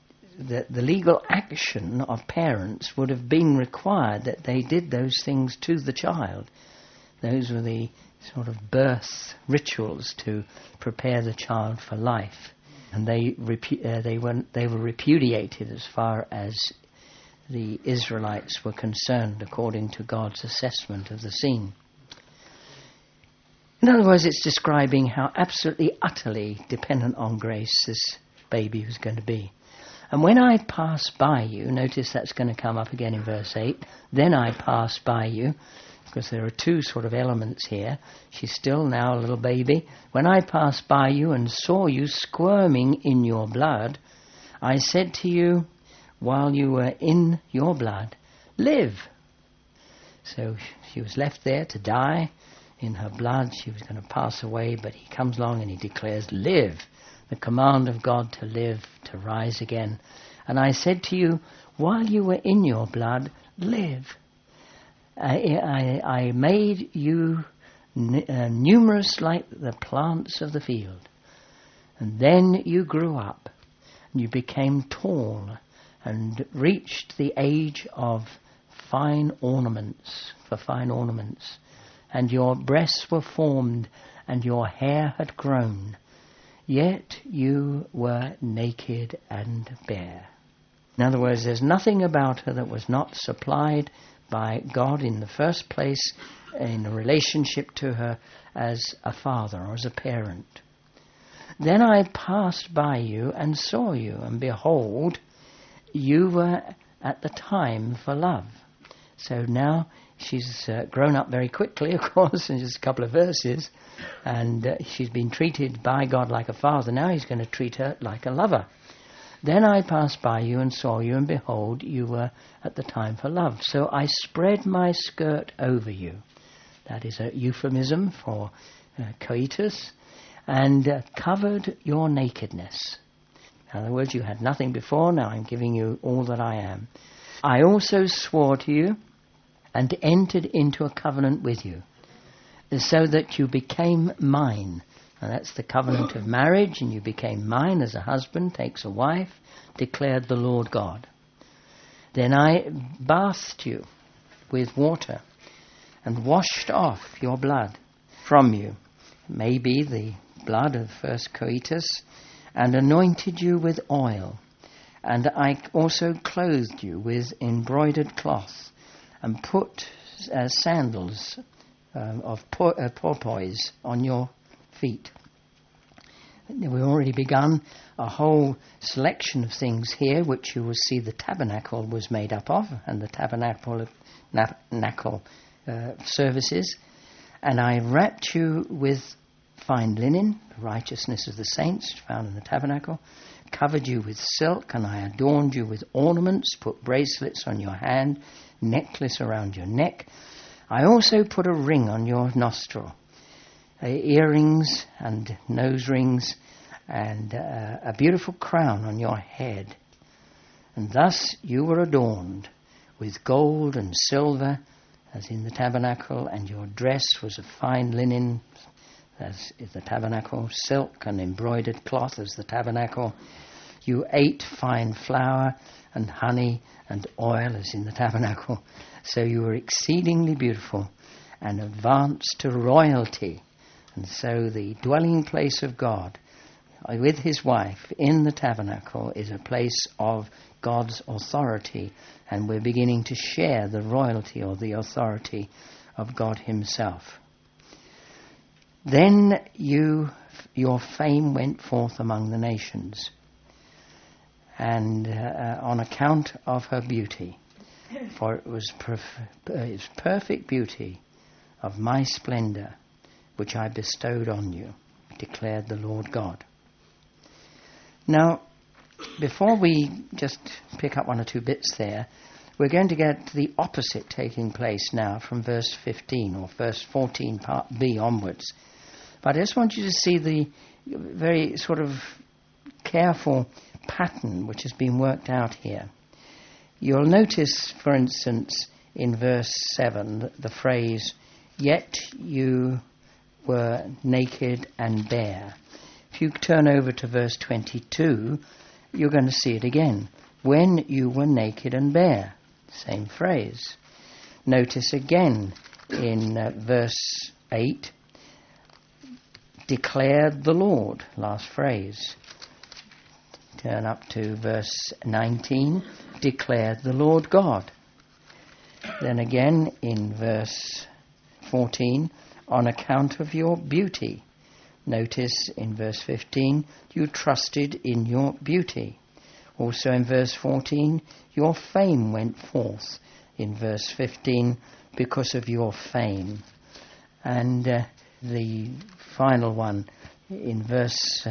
action of parents would have been required that they did those things to the child. Those were the sort of birth rituals to prepare the child for life. And they were repudiated as far as the Israelites were concerned, according to God's assessment of the scene. In other words, it's describing how absolutely, utterly dependent on grace this baby was going to be. And when I pass by you, notice that's going to come up again in verse 8, then I pass by you, because there are two sort of elements here. She's still now a little baby. When I passed by you and saw you squirming in your blood, I said to you, while you were in your blood, live. So she was left there to die in her blood. She was going to pass away, but he comes along and he declares, live. The command of God to live, to rise again. And I said to you, while you were in your blood, live. I made you numerous like the plants of the field. And then you grew up, and you became tall, and reached the age of fine ornaments, and your breasts were formed, and your hair had grown. Yet you were naked and bare. In other words, there's nothing about her that was not supplied by God in the first place in a relationship to her as a father or as a parent. Then I passed by you and saw you, and behold, you were at the time for love. So now she's grown up very quickly, of course, in just a couple of verses, and she's been treated by God like a father. Now he's going to treat her like a lover. Then I passed by you and saw you, and behold, you were at the time for love. So I spread my skirt over you. That is a euphemism for coitus, and covered your nakedness. In other words, you had nothing before, now I'm giving you all that I am. I also swore to you and entered into a covenant with you, so that you became mine. Now that's the covenant of marriage, and you became mine as a husband takes a wife, declared the Lord God. Then I bathed you with water and washed off your blood from you, maybe the blood of first coitus, and anointed you with oil. And I also clothed you with embroidered cloth, and put sandals of porpoise on your feet. We've already begun a whole selection of things here, which you will see the tabernacle was made up of, and the tabernacle services. And I wrapped you with fine linen, the righteousness of the saints found in the tabernacle, covered you with silk, and I adorned you with ornaments, put bracelets on your hand, necklace around your neck. I also put a ring on your nostril, earrings and nose rings, and a beautiful crown on your head. And thus you were adorned with gold and silver, as in the tabernacle, and your dress was of fine linen, as is the tabernacle, silk and embroidered cloth, as the tabernacle. You ate fine flour and honey and oil, as in the tabernacle. So you were exceedingly beautiful and advanced to royalty. And so the dwelling place of God with his wife in the tabernacle is a place of God's authority, and we're beginning to share the royalty or the authority of God himself. Then your fame went forth among the nations, and on account of her beauty, for it was perfect beauty of my splendor, which I bestowed on you, declared the Lord God. Now, before we just pick up one or two bits there, we're going to get the opposite taking place now from verse 15 or verse 14, part B onwards. But I just want you to see the very sort of careful pattern which has been worked out here. You'll notice, for instance, in verse 7, the phrase, "Yet you were naked and bare." If you turn over to verse 22, you're going to see it again. When you were naked and bare. Same phrase. Notice again in verse 8, declared the Lord. Last phrase. Turn up to verse 19, declared the Lord God. Then again in verse 14, on account of your beauty. Notice in verse 15, you trusted in your beauty. Also in verse 14, your fame went forth. In verse 15, because of your fame. And the final one in verse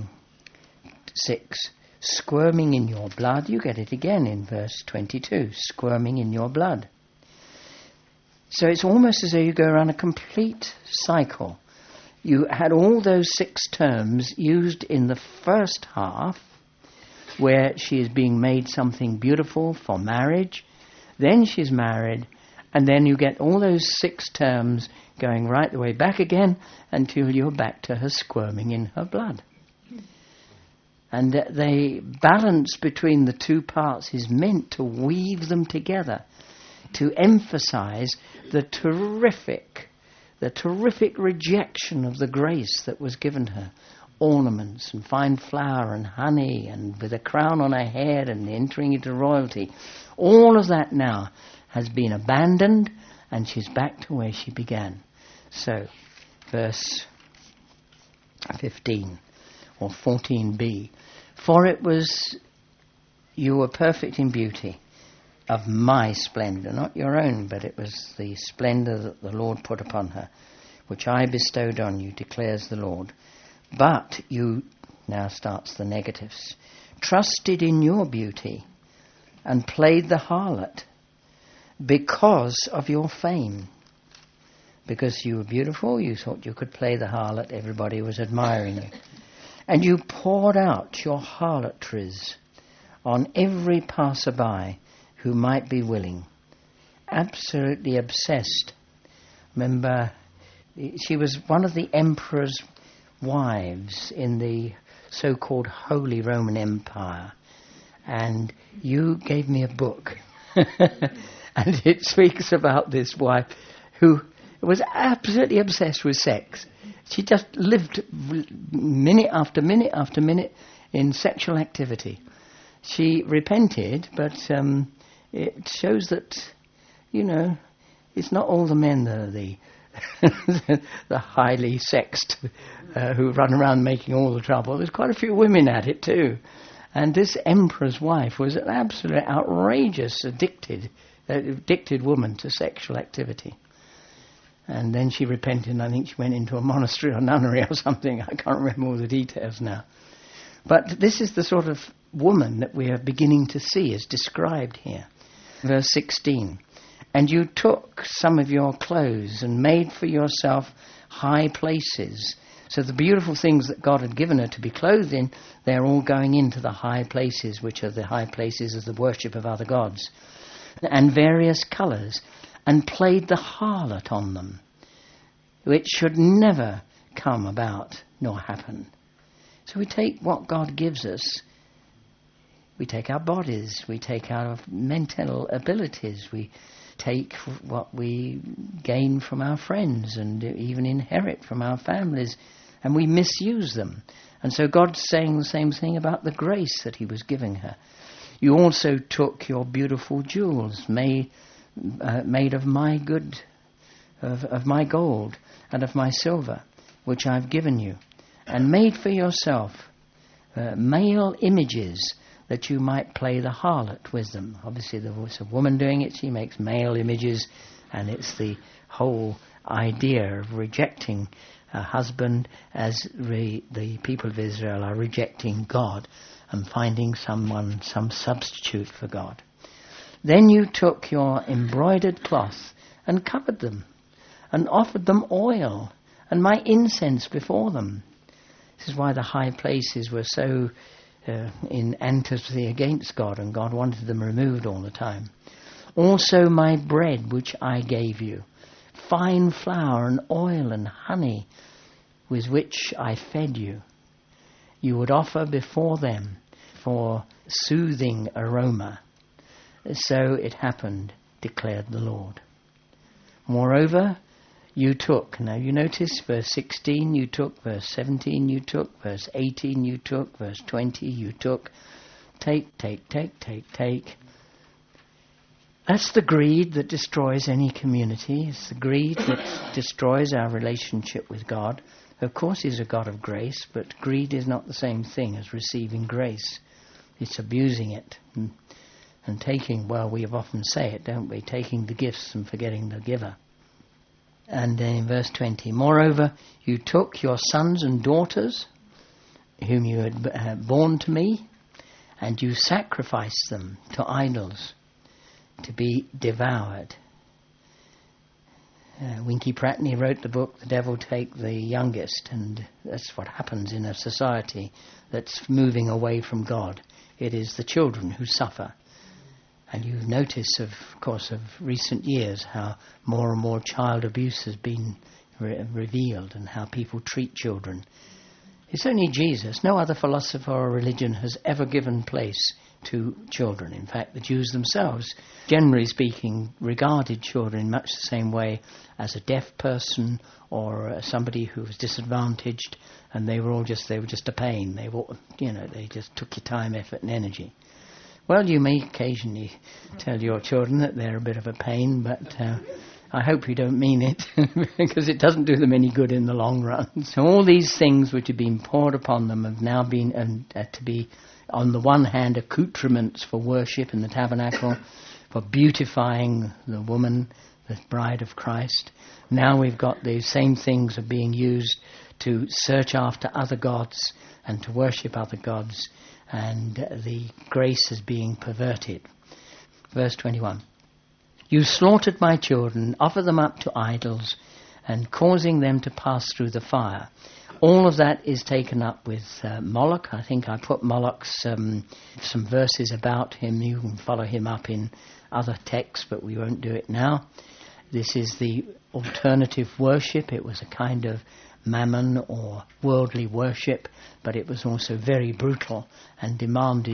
6, squirming in your blood. You get it again in verse 22, squirming in your blood. So it's almost as though you go around a complete cycle. You had all those 6 terms used in the first half, where she is being made something beautiful for marriage. Then she's married, and then you get all those 6 terms going right the way back again until you're back to her squirming in her blood. And the balance between the two parts is meant to weave them together, to emphasize the terrific rejection of the grace that was given her. Ornaments and fine flour and honey and with a crown on her head and entering into royalty. All of that now has been abandoned and she's back to where she began. So, verse 15 or 14b. For it was, you were perfect in beauty of my splendor, not your own, but it was the splendor that the Lord put upon her, which I bestowed on you, declares the Lord. But you, now starts the negatives, trusted in your beauty and played the harlot because of your fame. Because you were beautiful, you thought you could play the harlot, everybody was admiring you. And you poured out your harlotries on every passerby who might be willing. Absolutely obsessed. Remember, she was one of the emperor's wives in the so-called Holy Roman Empire. And you gave me a book And it speaks about this wife who was absolutely obsessed with sex. She just lived minute after minute after minute in sexual activity. She repented, but it shows that, it's not all the men that are the the highly sexed who run around making all the trouble. There's quite a few women at it too. And this emperor's wife was an absolutely outrageous, addicted woman to sexual activity. And then she repented, and I think she went into a monastery or nunnery or something. I can't remember all the details now. But this is the sort of woman that we are beginning to see as described here. Verse 16. And you took some of your clothes and made for yourself high places. So the beautiful things that God had given her to be clothed in, they're all going into the high places, which are the high places of the worship of other gods. And various colours, and played the harlot on them, which should never come about nor happen. So we take what God gives us. We take our bodies, we take our mental abilities, we take what we gain from our friends and even inherit from our families, and we misuse them. And so God's saying the same thing about the grace that he was giving her. You also took your beautiful jewels made of my good, of my gold and of my silver, which I've given you, and made for yourself male images, that you might play the harlot with them. Obviously there was a woman doing it, she makes male images, and it's the whole idea of rejecting a husband as the people of Israel are rejecting God and finding some substitute for God. Then you took your embroidered cloth and covered them, and offered them oil and my incense before them. This is why the high places were so in antipathy against God, and God wanted them removed all the time. Also my bread which I gave you, fine flour and oil and honey, with which I fed you, you would offer before them for soothing aroma. So it happened, declared the Lord. Moreover, you took, now you notice verse 16 you took, verse 17 you took, verse 18 you took, verse 20 you took. Take. That's the greed that destroys any community. It's the greed that destroys our relationship with God. Of course he's a God of grace, but greed is not the same thing as receiving grace. It's abusing it and taking, well, we often say it, don't we, taking the gifts and forgetting the giver. And in verse 20, moreover, you took your sons and daughters, whom you had born to me, and you sacrificed them to idols to be devoured. Winky Pratney wrote the book, The Devil Take the Youngest, and that's what happens in a society that's moving away from God. It is the children who suffer. And you notice, of course, of recent years, how more and more child abuse has been revealed and how people treat children. It's only Jesus. No other philosopher or religion has ever given place to children. In fact, the Jews themselves, generally speaking, regarded children in much the same way as a deaf person or somebody who was disadvantaged, and they were just a pain. They just took your time, effort, and energy. Well, you may occasionally tell your children that they're a bit of a pain, but I hope you don't mean it, because it doesn't do them any good in the long run. So all these things which have been poured upon them have now been to be, on the one hand, accoutrements for worship in the tabernacle, for beautifying the woman, the bride of Christ. Now we've got the same things are being used to search after other gods and to worship other gods, and the grace is being perverted. Verse 21. You slaughtered my children, offer them up to idols, and causing them to pass through the fire. All of that is taken up with Moloch. I think I put Moloch's some verses about him. You can follow him up in other texts, but we won't do it now. This is the alternative worship. It was a kind of mammon or worldly worship, but it was also very brutal and demanded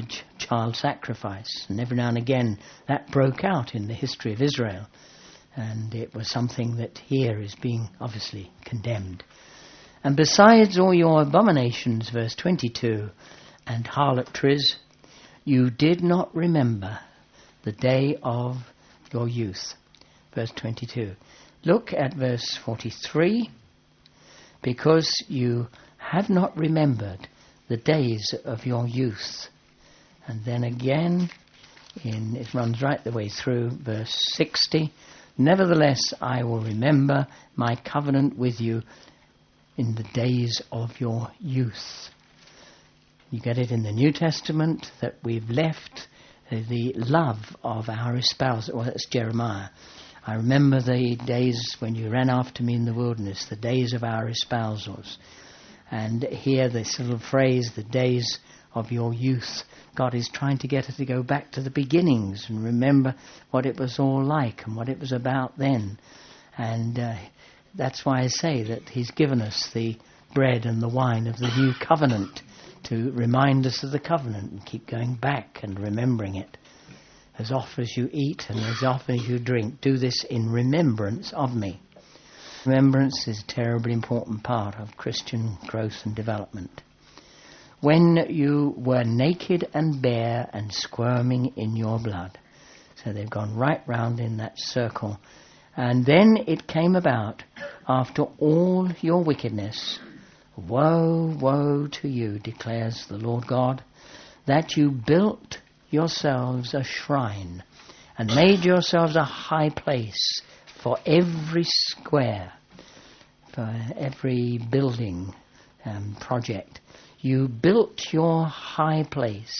child sacrifice. And every now and again that broke out in the history of Israel. And it was something that here is being obviously condemned. And besides all your abominations, verse 22, and harlotries, you did not remember the day of your youth. Verse 22. Look at verse 43. Because you have not remembered the days of your youth. And then again, it runs right the way through, verse 60. Nevertheless, I will remember my covenant with you in the days of your youth. You get it in the New Testament that we've left the love of our espousals. Well, that's Jeremiah. I remember the days when you ran after me in the wilderness, the days of our espousals. And here this little phrase, the days of your youth. God is trying to get us to go back to the beginnings and remember what it was all like and what it was about then. And that's why I say that he's given us the bread and the wine of the new covenant to remind us of the covenant and keep going back and remembering it. As often as you eat and as often as you drink, do this in remembrance of me. Remembrance is a terribly important part of Christian growth and development. When you were naked and bare and squirming in your blood. So they've gone right round in that circle. And then it came about, after all your wickedness, woe, woe to you, declares the Lord God, that you built yourselves a shrine and made yourselves a high place for every square, for every building project. You built your high place.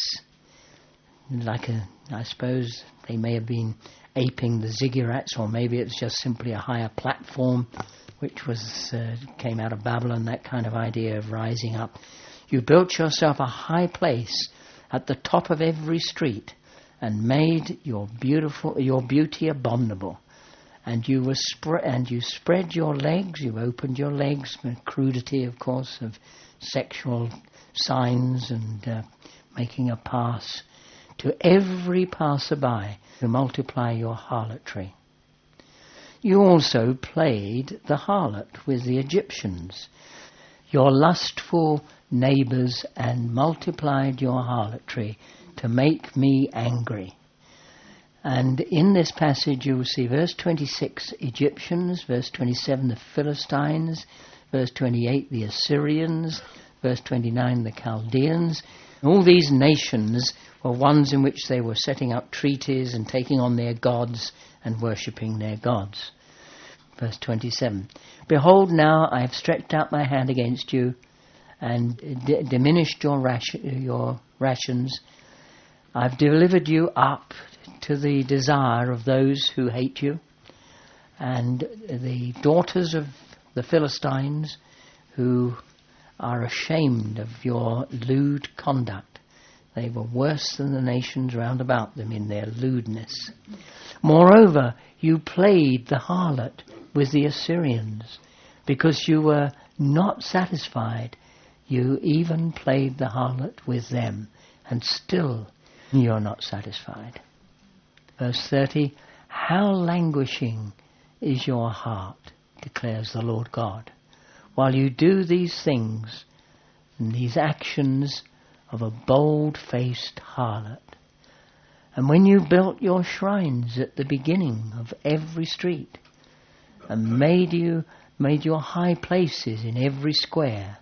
I suppose they may have been aping the ziggurats, or maybe it's just simply a higher platform, which came out of Babylon, that kind of idea of rising up. You built yourself a high place at the top of every street, and made your beauty abominable. And you spread your legs. You opened your legs with crudity, of course, of sexual signs and making a pass to every passerby to multiply your harlotry. You also played the harlot with the Egyptians, your lustful neighbours, and multiplied your harlotry to make me angry. And in this passage you will see verse 26, Egyptians, verse 27, the Philistines, verse 28, the Assyrians, verse 29, the Chaldeans. All these nations were ones in which they were setting up treaties and taking on their gods and worshipping their gods. Verse 27, behold, now I have stretched out my hand against you and diminished your rations. I've delivered you up to the desire of those who hate you, and the daughters of the Philistines who are ashamed of your lewd conduct. They were worse than the nations round about them in their lewdness. Moreover, you played the harlot with the Assyrians, because you were not satisfied. You even played the harlot with them, and still you're not satisfied. Verse 30, how languishing is your heart, declares the Lord God, while you do these things and these actions of a bold-faced harlot. And when you built your shrines at the beginning of every street, and made your high places in every square,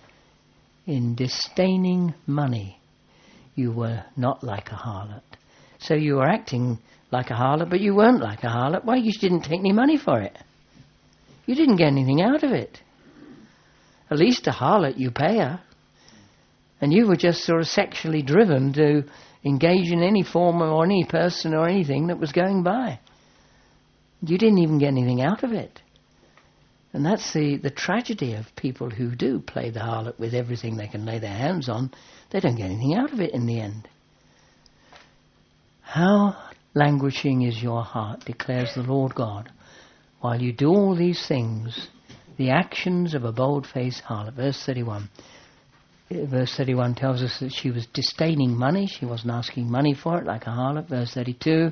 in disdaining money, you were not like a harlot. So you were acting like a harlot, but you weren't like a harlot. Why? You didn't take any money for it. You didn't get anything out of it. At least a harlot, you pay her. And you were just sort of sexually driven to engage in any form or any person or anything that was going by. You didn't even get anything out of it. And that's the tragedy of people who do play the harlot with everything they can lay their hands on. They don't get anything out of it in the end. How languishing is your heart, declares the Lord God, while you do all these things, the actions of a bold-faced harlot. Verse 31. Verse 31 tells us that she was disdaining money. She wasn't asking money for it like a harlot. Verse 32,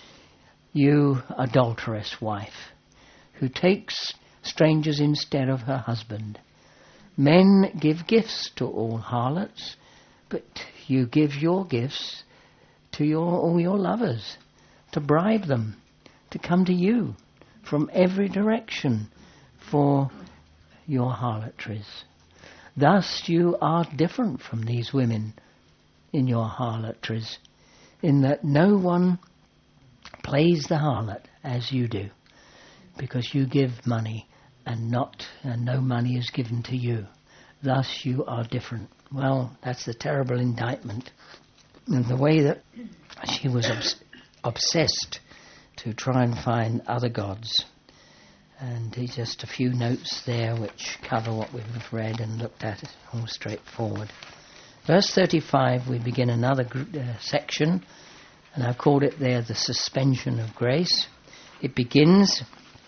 you adulterous wife, who takes strangers instead of her husband. Men give gifts to all harlots, but you give your gifts to all your lovers, to bribe them to come to you from every direction for your harlotries. Thus you are different from these women in your harlotries, in that no one plays the harlot as you do, because you give money and no money is given to you. Thus you are different. Well, that's the terrible indictment. And the way that she was obsessed to try and find other gods. And just a few notes there which cover what we've read and looked at, all straightforward. Verse 35, we begin another section, and I've called it there the suspension of grace. It begins,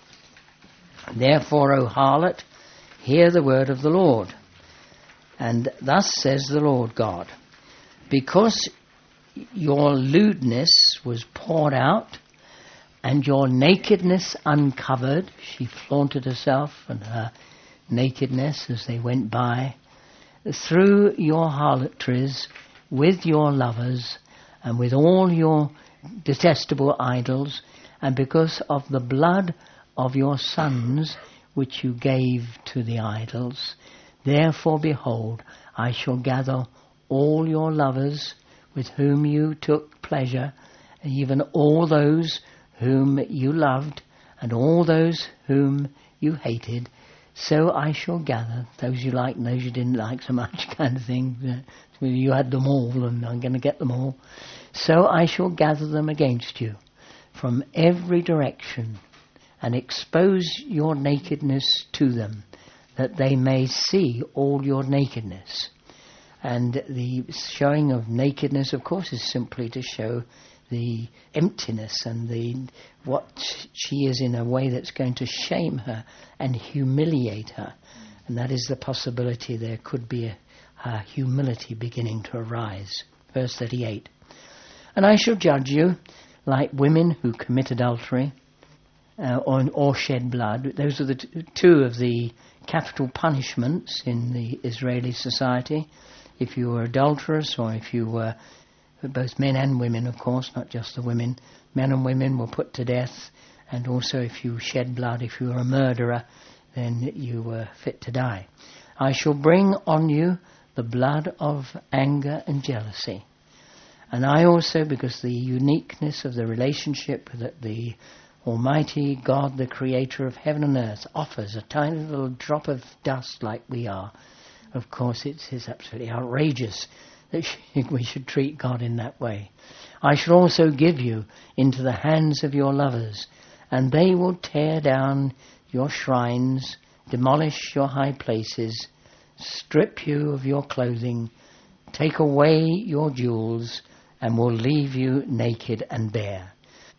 therefore, O harlot, hear the word of the Lord. And thus says the Lord God, because your lewdness was poured out, and your nakedness uncovered. She flaunted herself and her nakedness as they went by. Through your harlotries, with your lovers, and with all your detestable idols, and because of the blood of your sons, which you gave to the idols, therefore, behold, I shall gather all your lovers with whom you took pleasure, and even all those whom you loved, and all those whom you hated. So I shall gather those you liked and those you didn't like so much, kind of thing. You had them all, and I'm going to get them all. So I shall gather them against you from every direction, and expose your nakedness to them, that they may see all your nakedness. And the showing of nakedness, of course, is simply to show the emptiness and what she is in a way that's going to shame her and humiliate her. And that is the possibility there could be a humility beginning to arise. Verse 38. And I shall judge you like women who commit adultery or shed blood. Those are the two of the capital punishments in the Israeli society. If you were adulterous, or if you were, both men and women, of course, not just the women, men and women were put to death. And also if you shed blood, if you were a murderer, then you were fit to die. I shall bring on you the blood of anger and jealousy. And I also, because the uniqueness of the relationship that the Almighty God, the Creator of heaven and earth, offers, a tiny little drop of dust like we are. Of course, it's absolutely outrageous that we should treat God in that way. I shall also give you into the hands of your lovers, and they will tear down your shrines, demolish your high places, strip you of your clothing, take away your jewels, and will leave you naked and bare.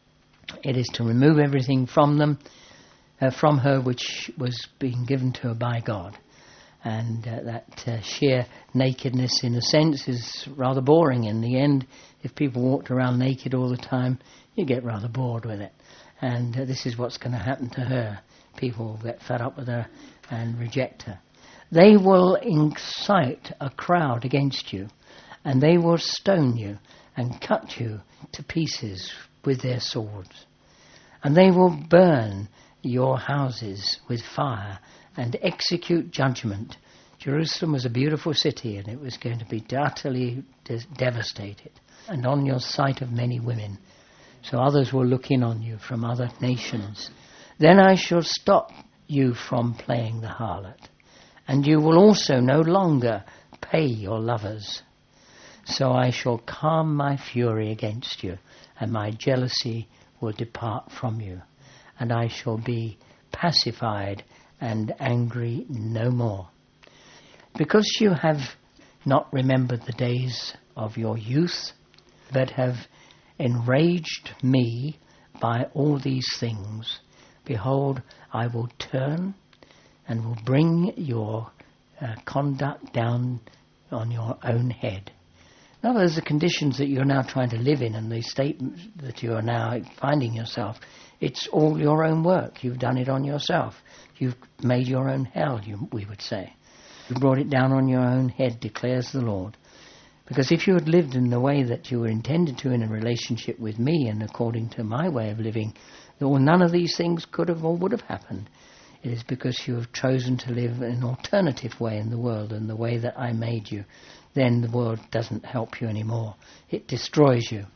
It is to remove everything from them, from her which was being given to her by God. And that sheer nakedness, in a sense, is rather boring in the end. If people walked around naked all the time, you get rather bored with it. And this is what's going to happen to her. People will get fed up with her and reject her. They will incite a crowd against you, and they will stone you and cut you to pieces with their swords. And they will burn your houses with fire and execute judgment. Jerusalem was a beautiful city, and it was going to be utterly devastated, and on your sight of many women. So others will look in on you from other nations. Then I shall stop you from playing the harlot, and you will also no longer pay your lovers. So I shall calm my fury against you, and my jealousy will depart from you, and I shall be pacified and angry no more. Because you have not remembered the days of your youth, but have enraged me by all these things, behold, I will turn and will bring your conduct down on your own head. In other words, the conditions that you're now trying to live in and the state that you are now finding yourself, it's all your own work. You've done it on yourself. You've made your own hell, we would say. You brought it down on your own head, declares the Lord. Because if you had lived in the way that you were intended to in a relationship with me and according to my way of living, well, none of these things could have or would have happened. It is because you have chosen to live in an alternative way in the world and the way that I made you. Then the world doesn't help you anymore. It destroys you.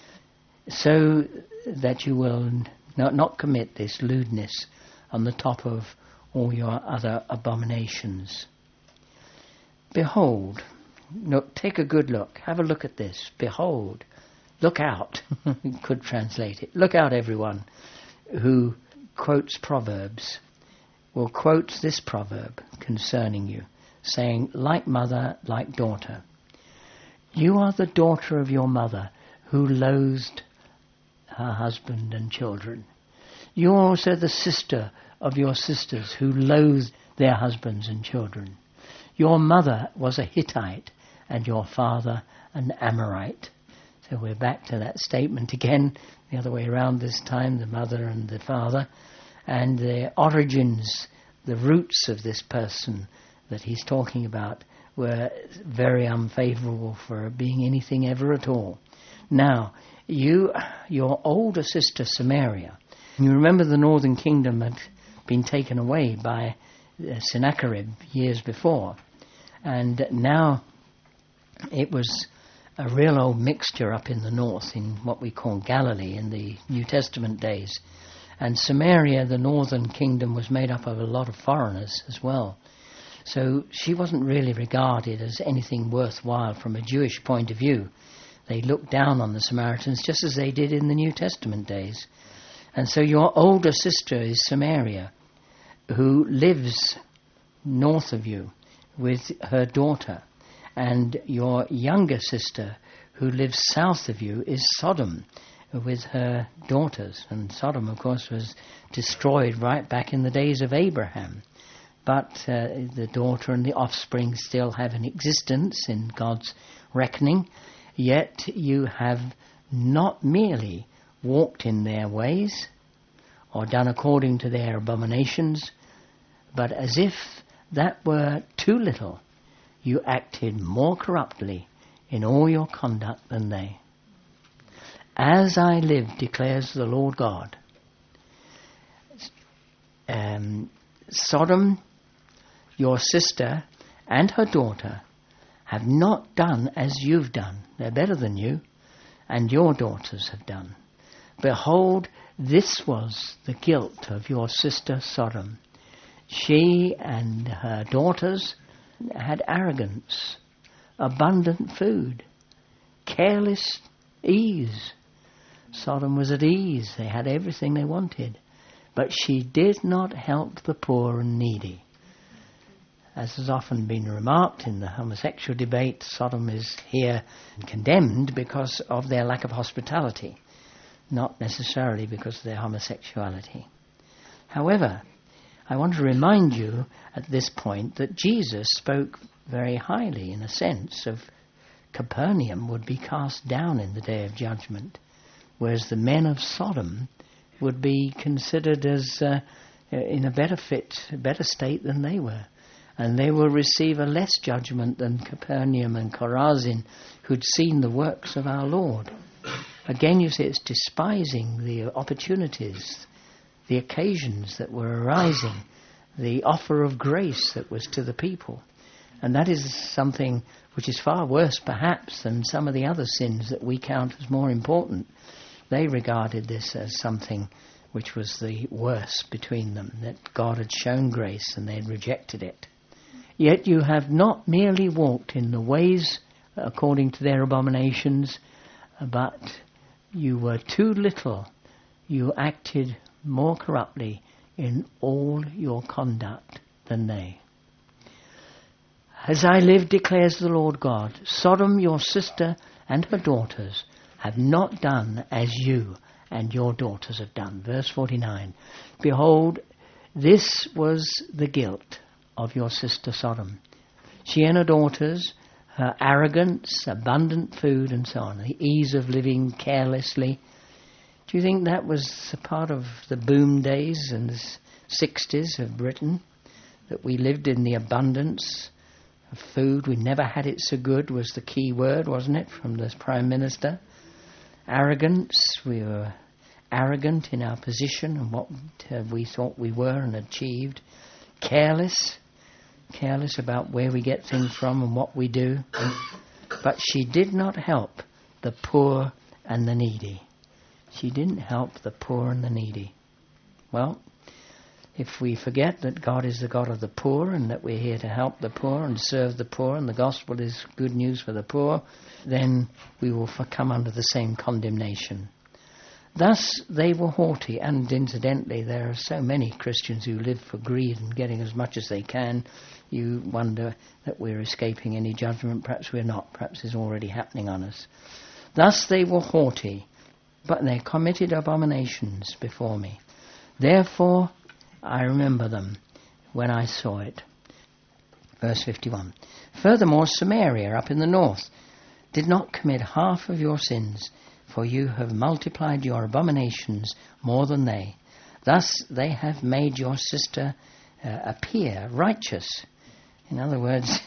So that you will not commit this lewdness on the top of all your other abominations. Behold, look, take a good look. Have a look at this. Behold, look out. Could translate it. Look out, everyone who quotes Proverbs. Will quote this proverb concerning you, saying, like mother, like daughter. You are the daughter of your mother, who loathed her husband and children. You are also the sister of your sisters, who loathed their husbands and children. Your mother was a Hittite, and your father an Amorite. So we're back to that statement again, the other way around this time, the mother and the father. And the origins, the roots of this person that he's talking about were very unfavorable for being anything ever at all. Now, your older sister Samaria, you remember the northern kingdom had been taken away by Sennacherib years before, and now it was a real old mixture up in the north in what we call Galilee in the New Testament days. And Samaria, the northern kingdom, was made up of a lot of foreigners as well. So she wasn't really regarded as anything worthwhile from a Jewish point of view. They looked down on the Samaritans just as they did in the New Testament days. And so your older sister is Samaria, who lives north of you with her daughter. And your younger sister, who lives south of you, is Sodom, with her daughters. And Sodom, of course, was destroyed right back in the days of Abraham. But the daughter and the offspring still have an existence in God's reckoning. Yet you have not merely walked in their ways or done according to their abominations, but as if that were too little, you acted more corruptly in all your conduct than they. As I live, declares the Lord God, Sodom, your sister, and her daughter have not done as you've done. They're better than you, and your daughters have done. Behold, this was the guilt of your sister Sodom. She and her daughters had arrogance, abundant food, careless ease. Sodom was at ease. They had everything they wanted. But she did not help the poor and needy. As has often been remarked in the homosexual debate, Sodom is here condemned because of their lack of hospitality, not necessarily because of their homosexuality. However, I want to remind you at this point that Jesus spoke very highly, in a sense, of Capernaum would be cast down in the day of judgment, whereas the men of Sodom would be considered as in a better state than they were. And they will receive a less judgment than Capernaum and Chorazin, who'd seen the works of our Lord. Again, you see, it's despising the opportunities, the occasions that were arising, the offer of grace that was to the people. And that is something which is far worse, perhaps, than some of the other sins that we count as more important. They regarded this as something which was the worst between them, that God had shown grace and they had rejected it. Yet you have not merely walked in the ways according to their abominations, but you were too little. You acted more corruptly in all your conduct than they. As I live, declares the Lord God, Sodom, your sister, and her daughters have not done as you and your daughters have done. Verse 49. Behold, this was the guilt of your sister Sodom. She and her daughters her arrogance, abundant food and so on, the ease of living carelessly. Do you think that was a part of the boom days in the 60s of Britain? That we lived in the abundance of food? We never had it so good was the key word, wasn't it, from the Prime Minister? Arrogance, we were arrogant in our position and what we thought we were and achieved. Careless about where we get things from and what we do. But she did not help the poor and the needy. She didn't help the poor and the needy. Well, if we forget that God is the God of the poor and that we're here to help the poor and serve the poor and the gospel is good news for the poor, then we will come under the same condemnation. Thus they were haughty, and incidentally there are so many Christians who live for greed and getting as much as they can. You wonder that we're escaping any judgment. Perhaps we're not. Perhaps it's already happening on us. Thus they were haughty, but they committed abominations before me. Therefore I remember them when I saw it. Verse 51. Furthermore, Samaria up in the north did not commit half of your sins, for you have multiplied your abominations more than they. Thus they have made your sister appear righteous. In other words,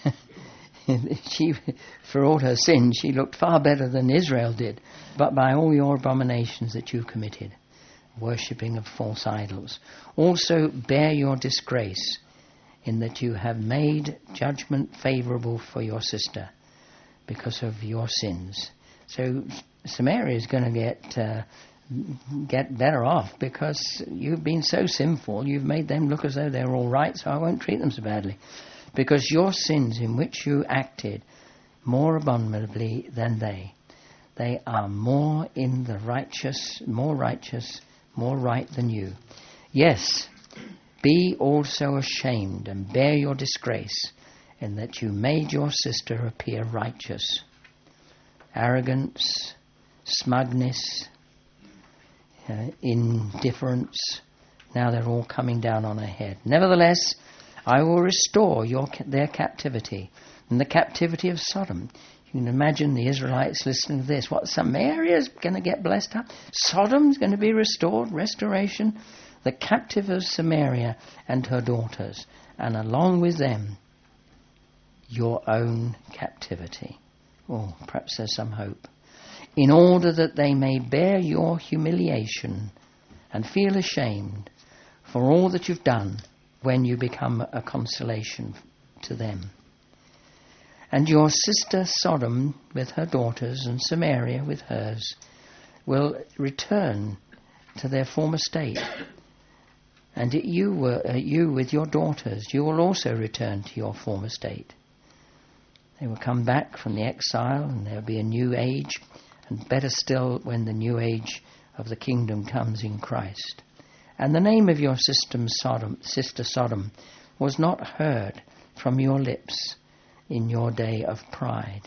she, for all her sins, she looked far better than Israel did. But by all your abominations that you committed, worshipping of false idols, also bear your disgrace, in that you have made judgment favourable for your sister because of your sins. So Samaria is going to get better off because you've been so sinful, you've made them look as though they're all right, so I won't treat them so badly. Because your sins in which you acted more abominably than they are more in the righteous, more right than you. Yes, be also ashamed and bear your disgrace, in that you made your sister appear righteous. Arrogance, smugness, indifference, now they're all coming down on her head. Nevertheless, I will restore their captivity, and the captivity of Sodom. You can imagine the Israelites listening to this. What, Samaria's going to get blessed up? Sodom's going to be restored, restoration. The captive of Samaria and her daughters, and along with them, your own captivity. Oh, perhaps there's some hope. In order that they may bear your humiliation and feel ashamed for all that you've done when you become a consolation to them. And your sister Sodom with her daughters and Samaria with hers will return to their former state. And you with your daughters, you will also return to your former state. They will come back from the exile, and there will be a new age, and better still when the new age of the kingdom comes in Christ. And the name of your sister Sodom was not heard from your lips in your day of pride.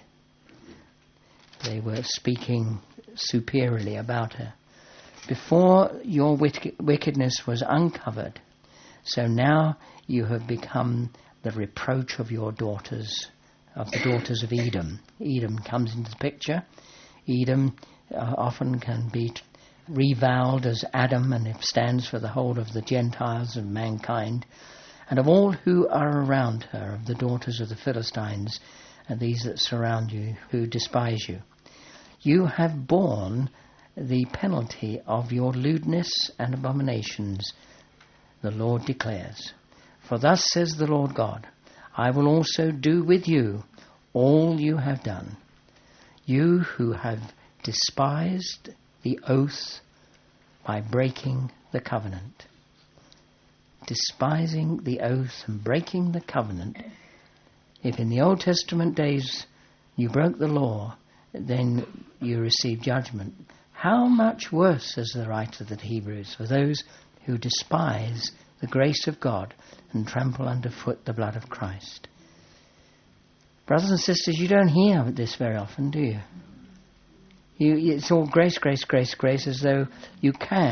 They were speaking superiorly about her. Before your wickedness was uncovered, so now you have become the reproach of your daughters, of the daughters of Edom. Edom comes into the picture. Edom often can be reviled as Adam, and it stands for the whole of the Gentiles of mankind, and of all who are around her, of the daughters of the Philistines, and these that surround you, who despise you. You have borne the penalty of your lewdness and abominations, the Lord declares. For thus says the Lord God, I will also do with you all you have done, you who have despised the oath by breaking the covenant. Despising the oath and breaking the covenant. If in the Old Testament days you broke the law, then you received judgment. How much worse, says the writer of the Hebrews, for those who despise the grace of God and trample underfoot the blood of Christ. Brothers and sisters, you don't hear this very often, do you? It's all grace, grace, grace, grace, as though you can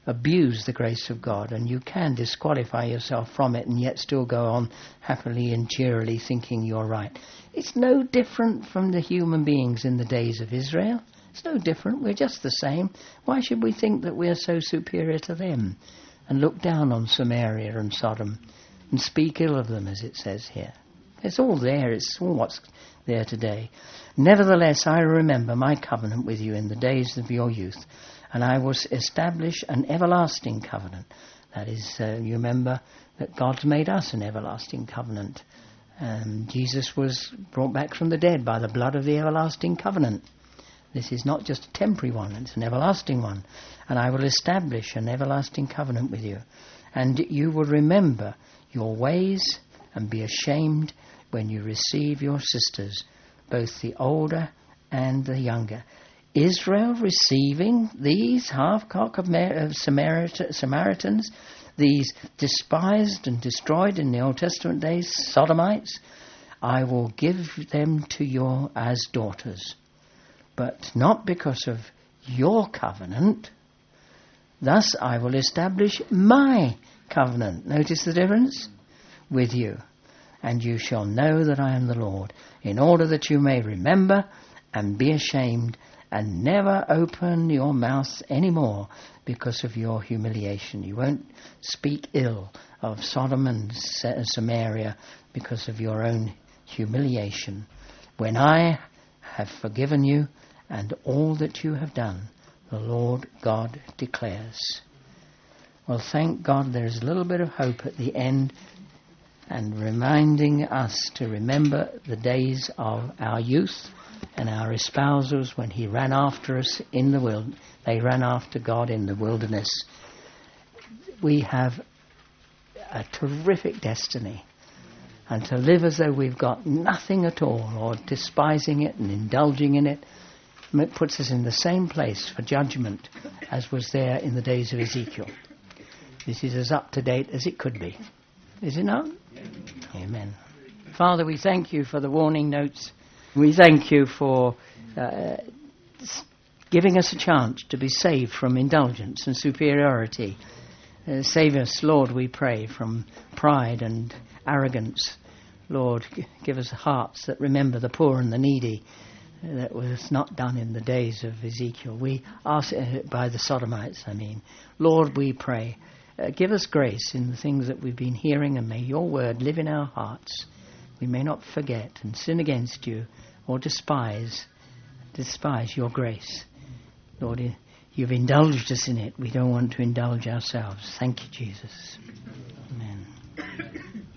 abuse the grace of God, and you can disqualify yourself from it and yet still go on happily and cheerily thinking you're right. It's no different from the human beings in the days of Israel. It's no different. We're just the same. Why should we think that we're so superior to them and look down on Samaria and Sodom and speak ill of them, as it says here? It's all there. It's all what's there today. Nevertheless, I remember my covenant with you in the days of your youth, and I will establish an everlasting covenant. That is, you remember that God's made us an everlasting covenant. Jesus was brought back from the dead by the blood of the everlasting covenant. This is not just a temporary one, it's an everlasting one. And I will establish an everlasting covenant with you. And you will remember your ways and be ashamed when you receive your sisters, both the older and the younger. Israel receiving these half-cock of Samaritans, these despised and destroyed in the Old Testament days, Sodomites, I will give them to you as daughters. But not because of your covenant. Thus I will establish my covenant. Notice the difference? With you. And you shall know that I am the Lord, in order that you may remember and be ashamed and never open your mouth anymore because of your humiliation. You won't speak ill of Sodom and Samaria because of your own humiliation. When I have forgiven you and all that you have done, the Lord God declares. Well, thank God there's a little bit of hope at the end, and reminding us to remember the days of our youth and our espousals when he ran after us in the wilderness. They ran after God in the wilderness. We have a terrific destiny. And to live as though we've got nothing at all, or despising it and indulging in it, it puts us in the same place for judgment as was there in the days of Ezekiel. This is as up to date as it could be. Is it not? Amen. Father, we thank you for the warning notes. We thank you for giving us a chance to be saved from indulgence and superiority. Save us, Lord, we pray, from pride and arrogance. Lord, give us hearts that remember the poor and the needy. That was not done in the days of Ezekiel. We ask by the Sodomites, Lord, we pray. Give us grace in the things that we've been hearing, and may your word live in our hearts. We may not forget and sin against you or despise your grace. Lord, you've indulged us in it. We don't want to indulge ourselves. Thank you, Jesus. Amen.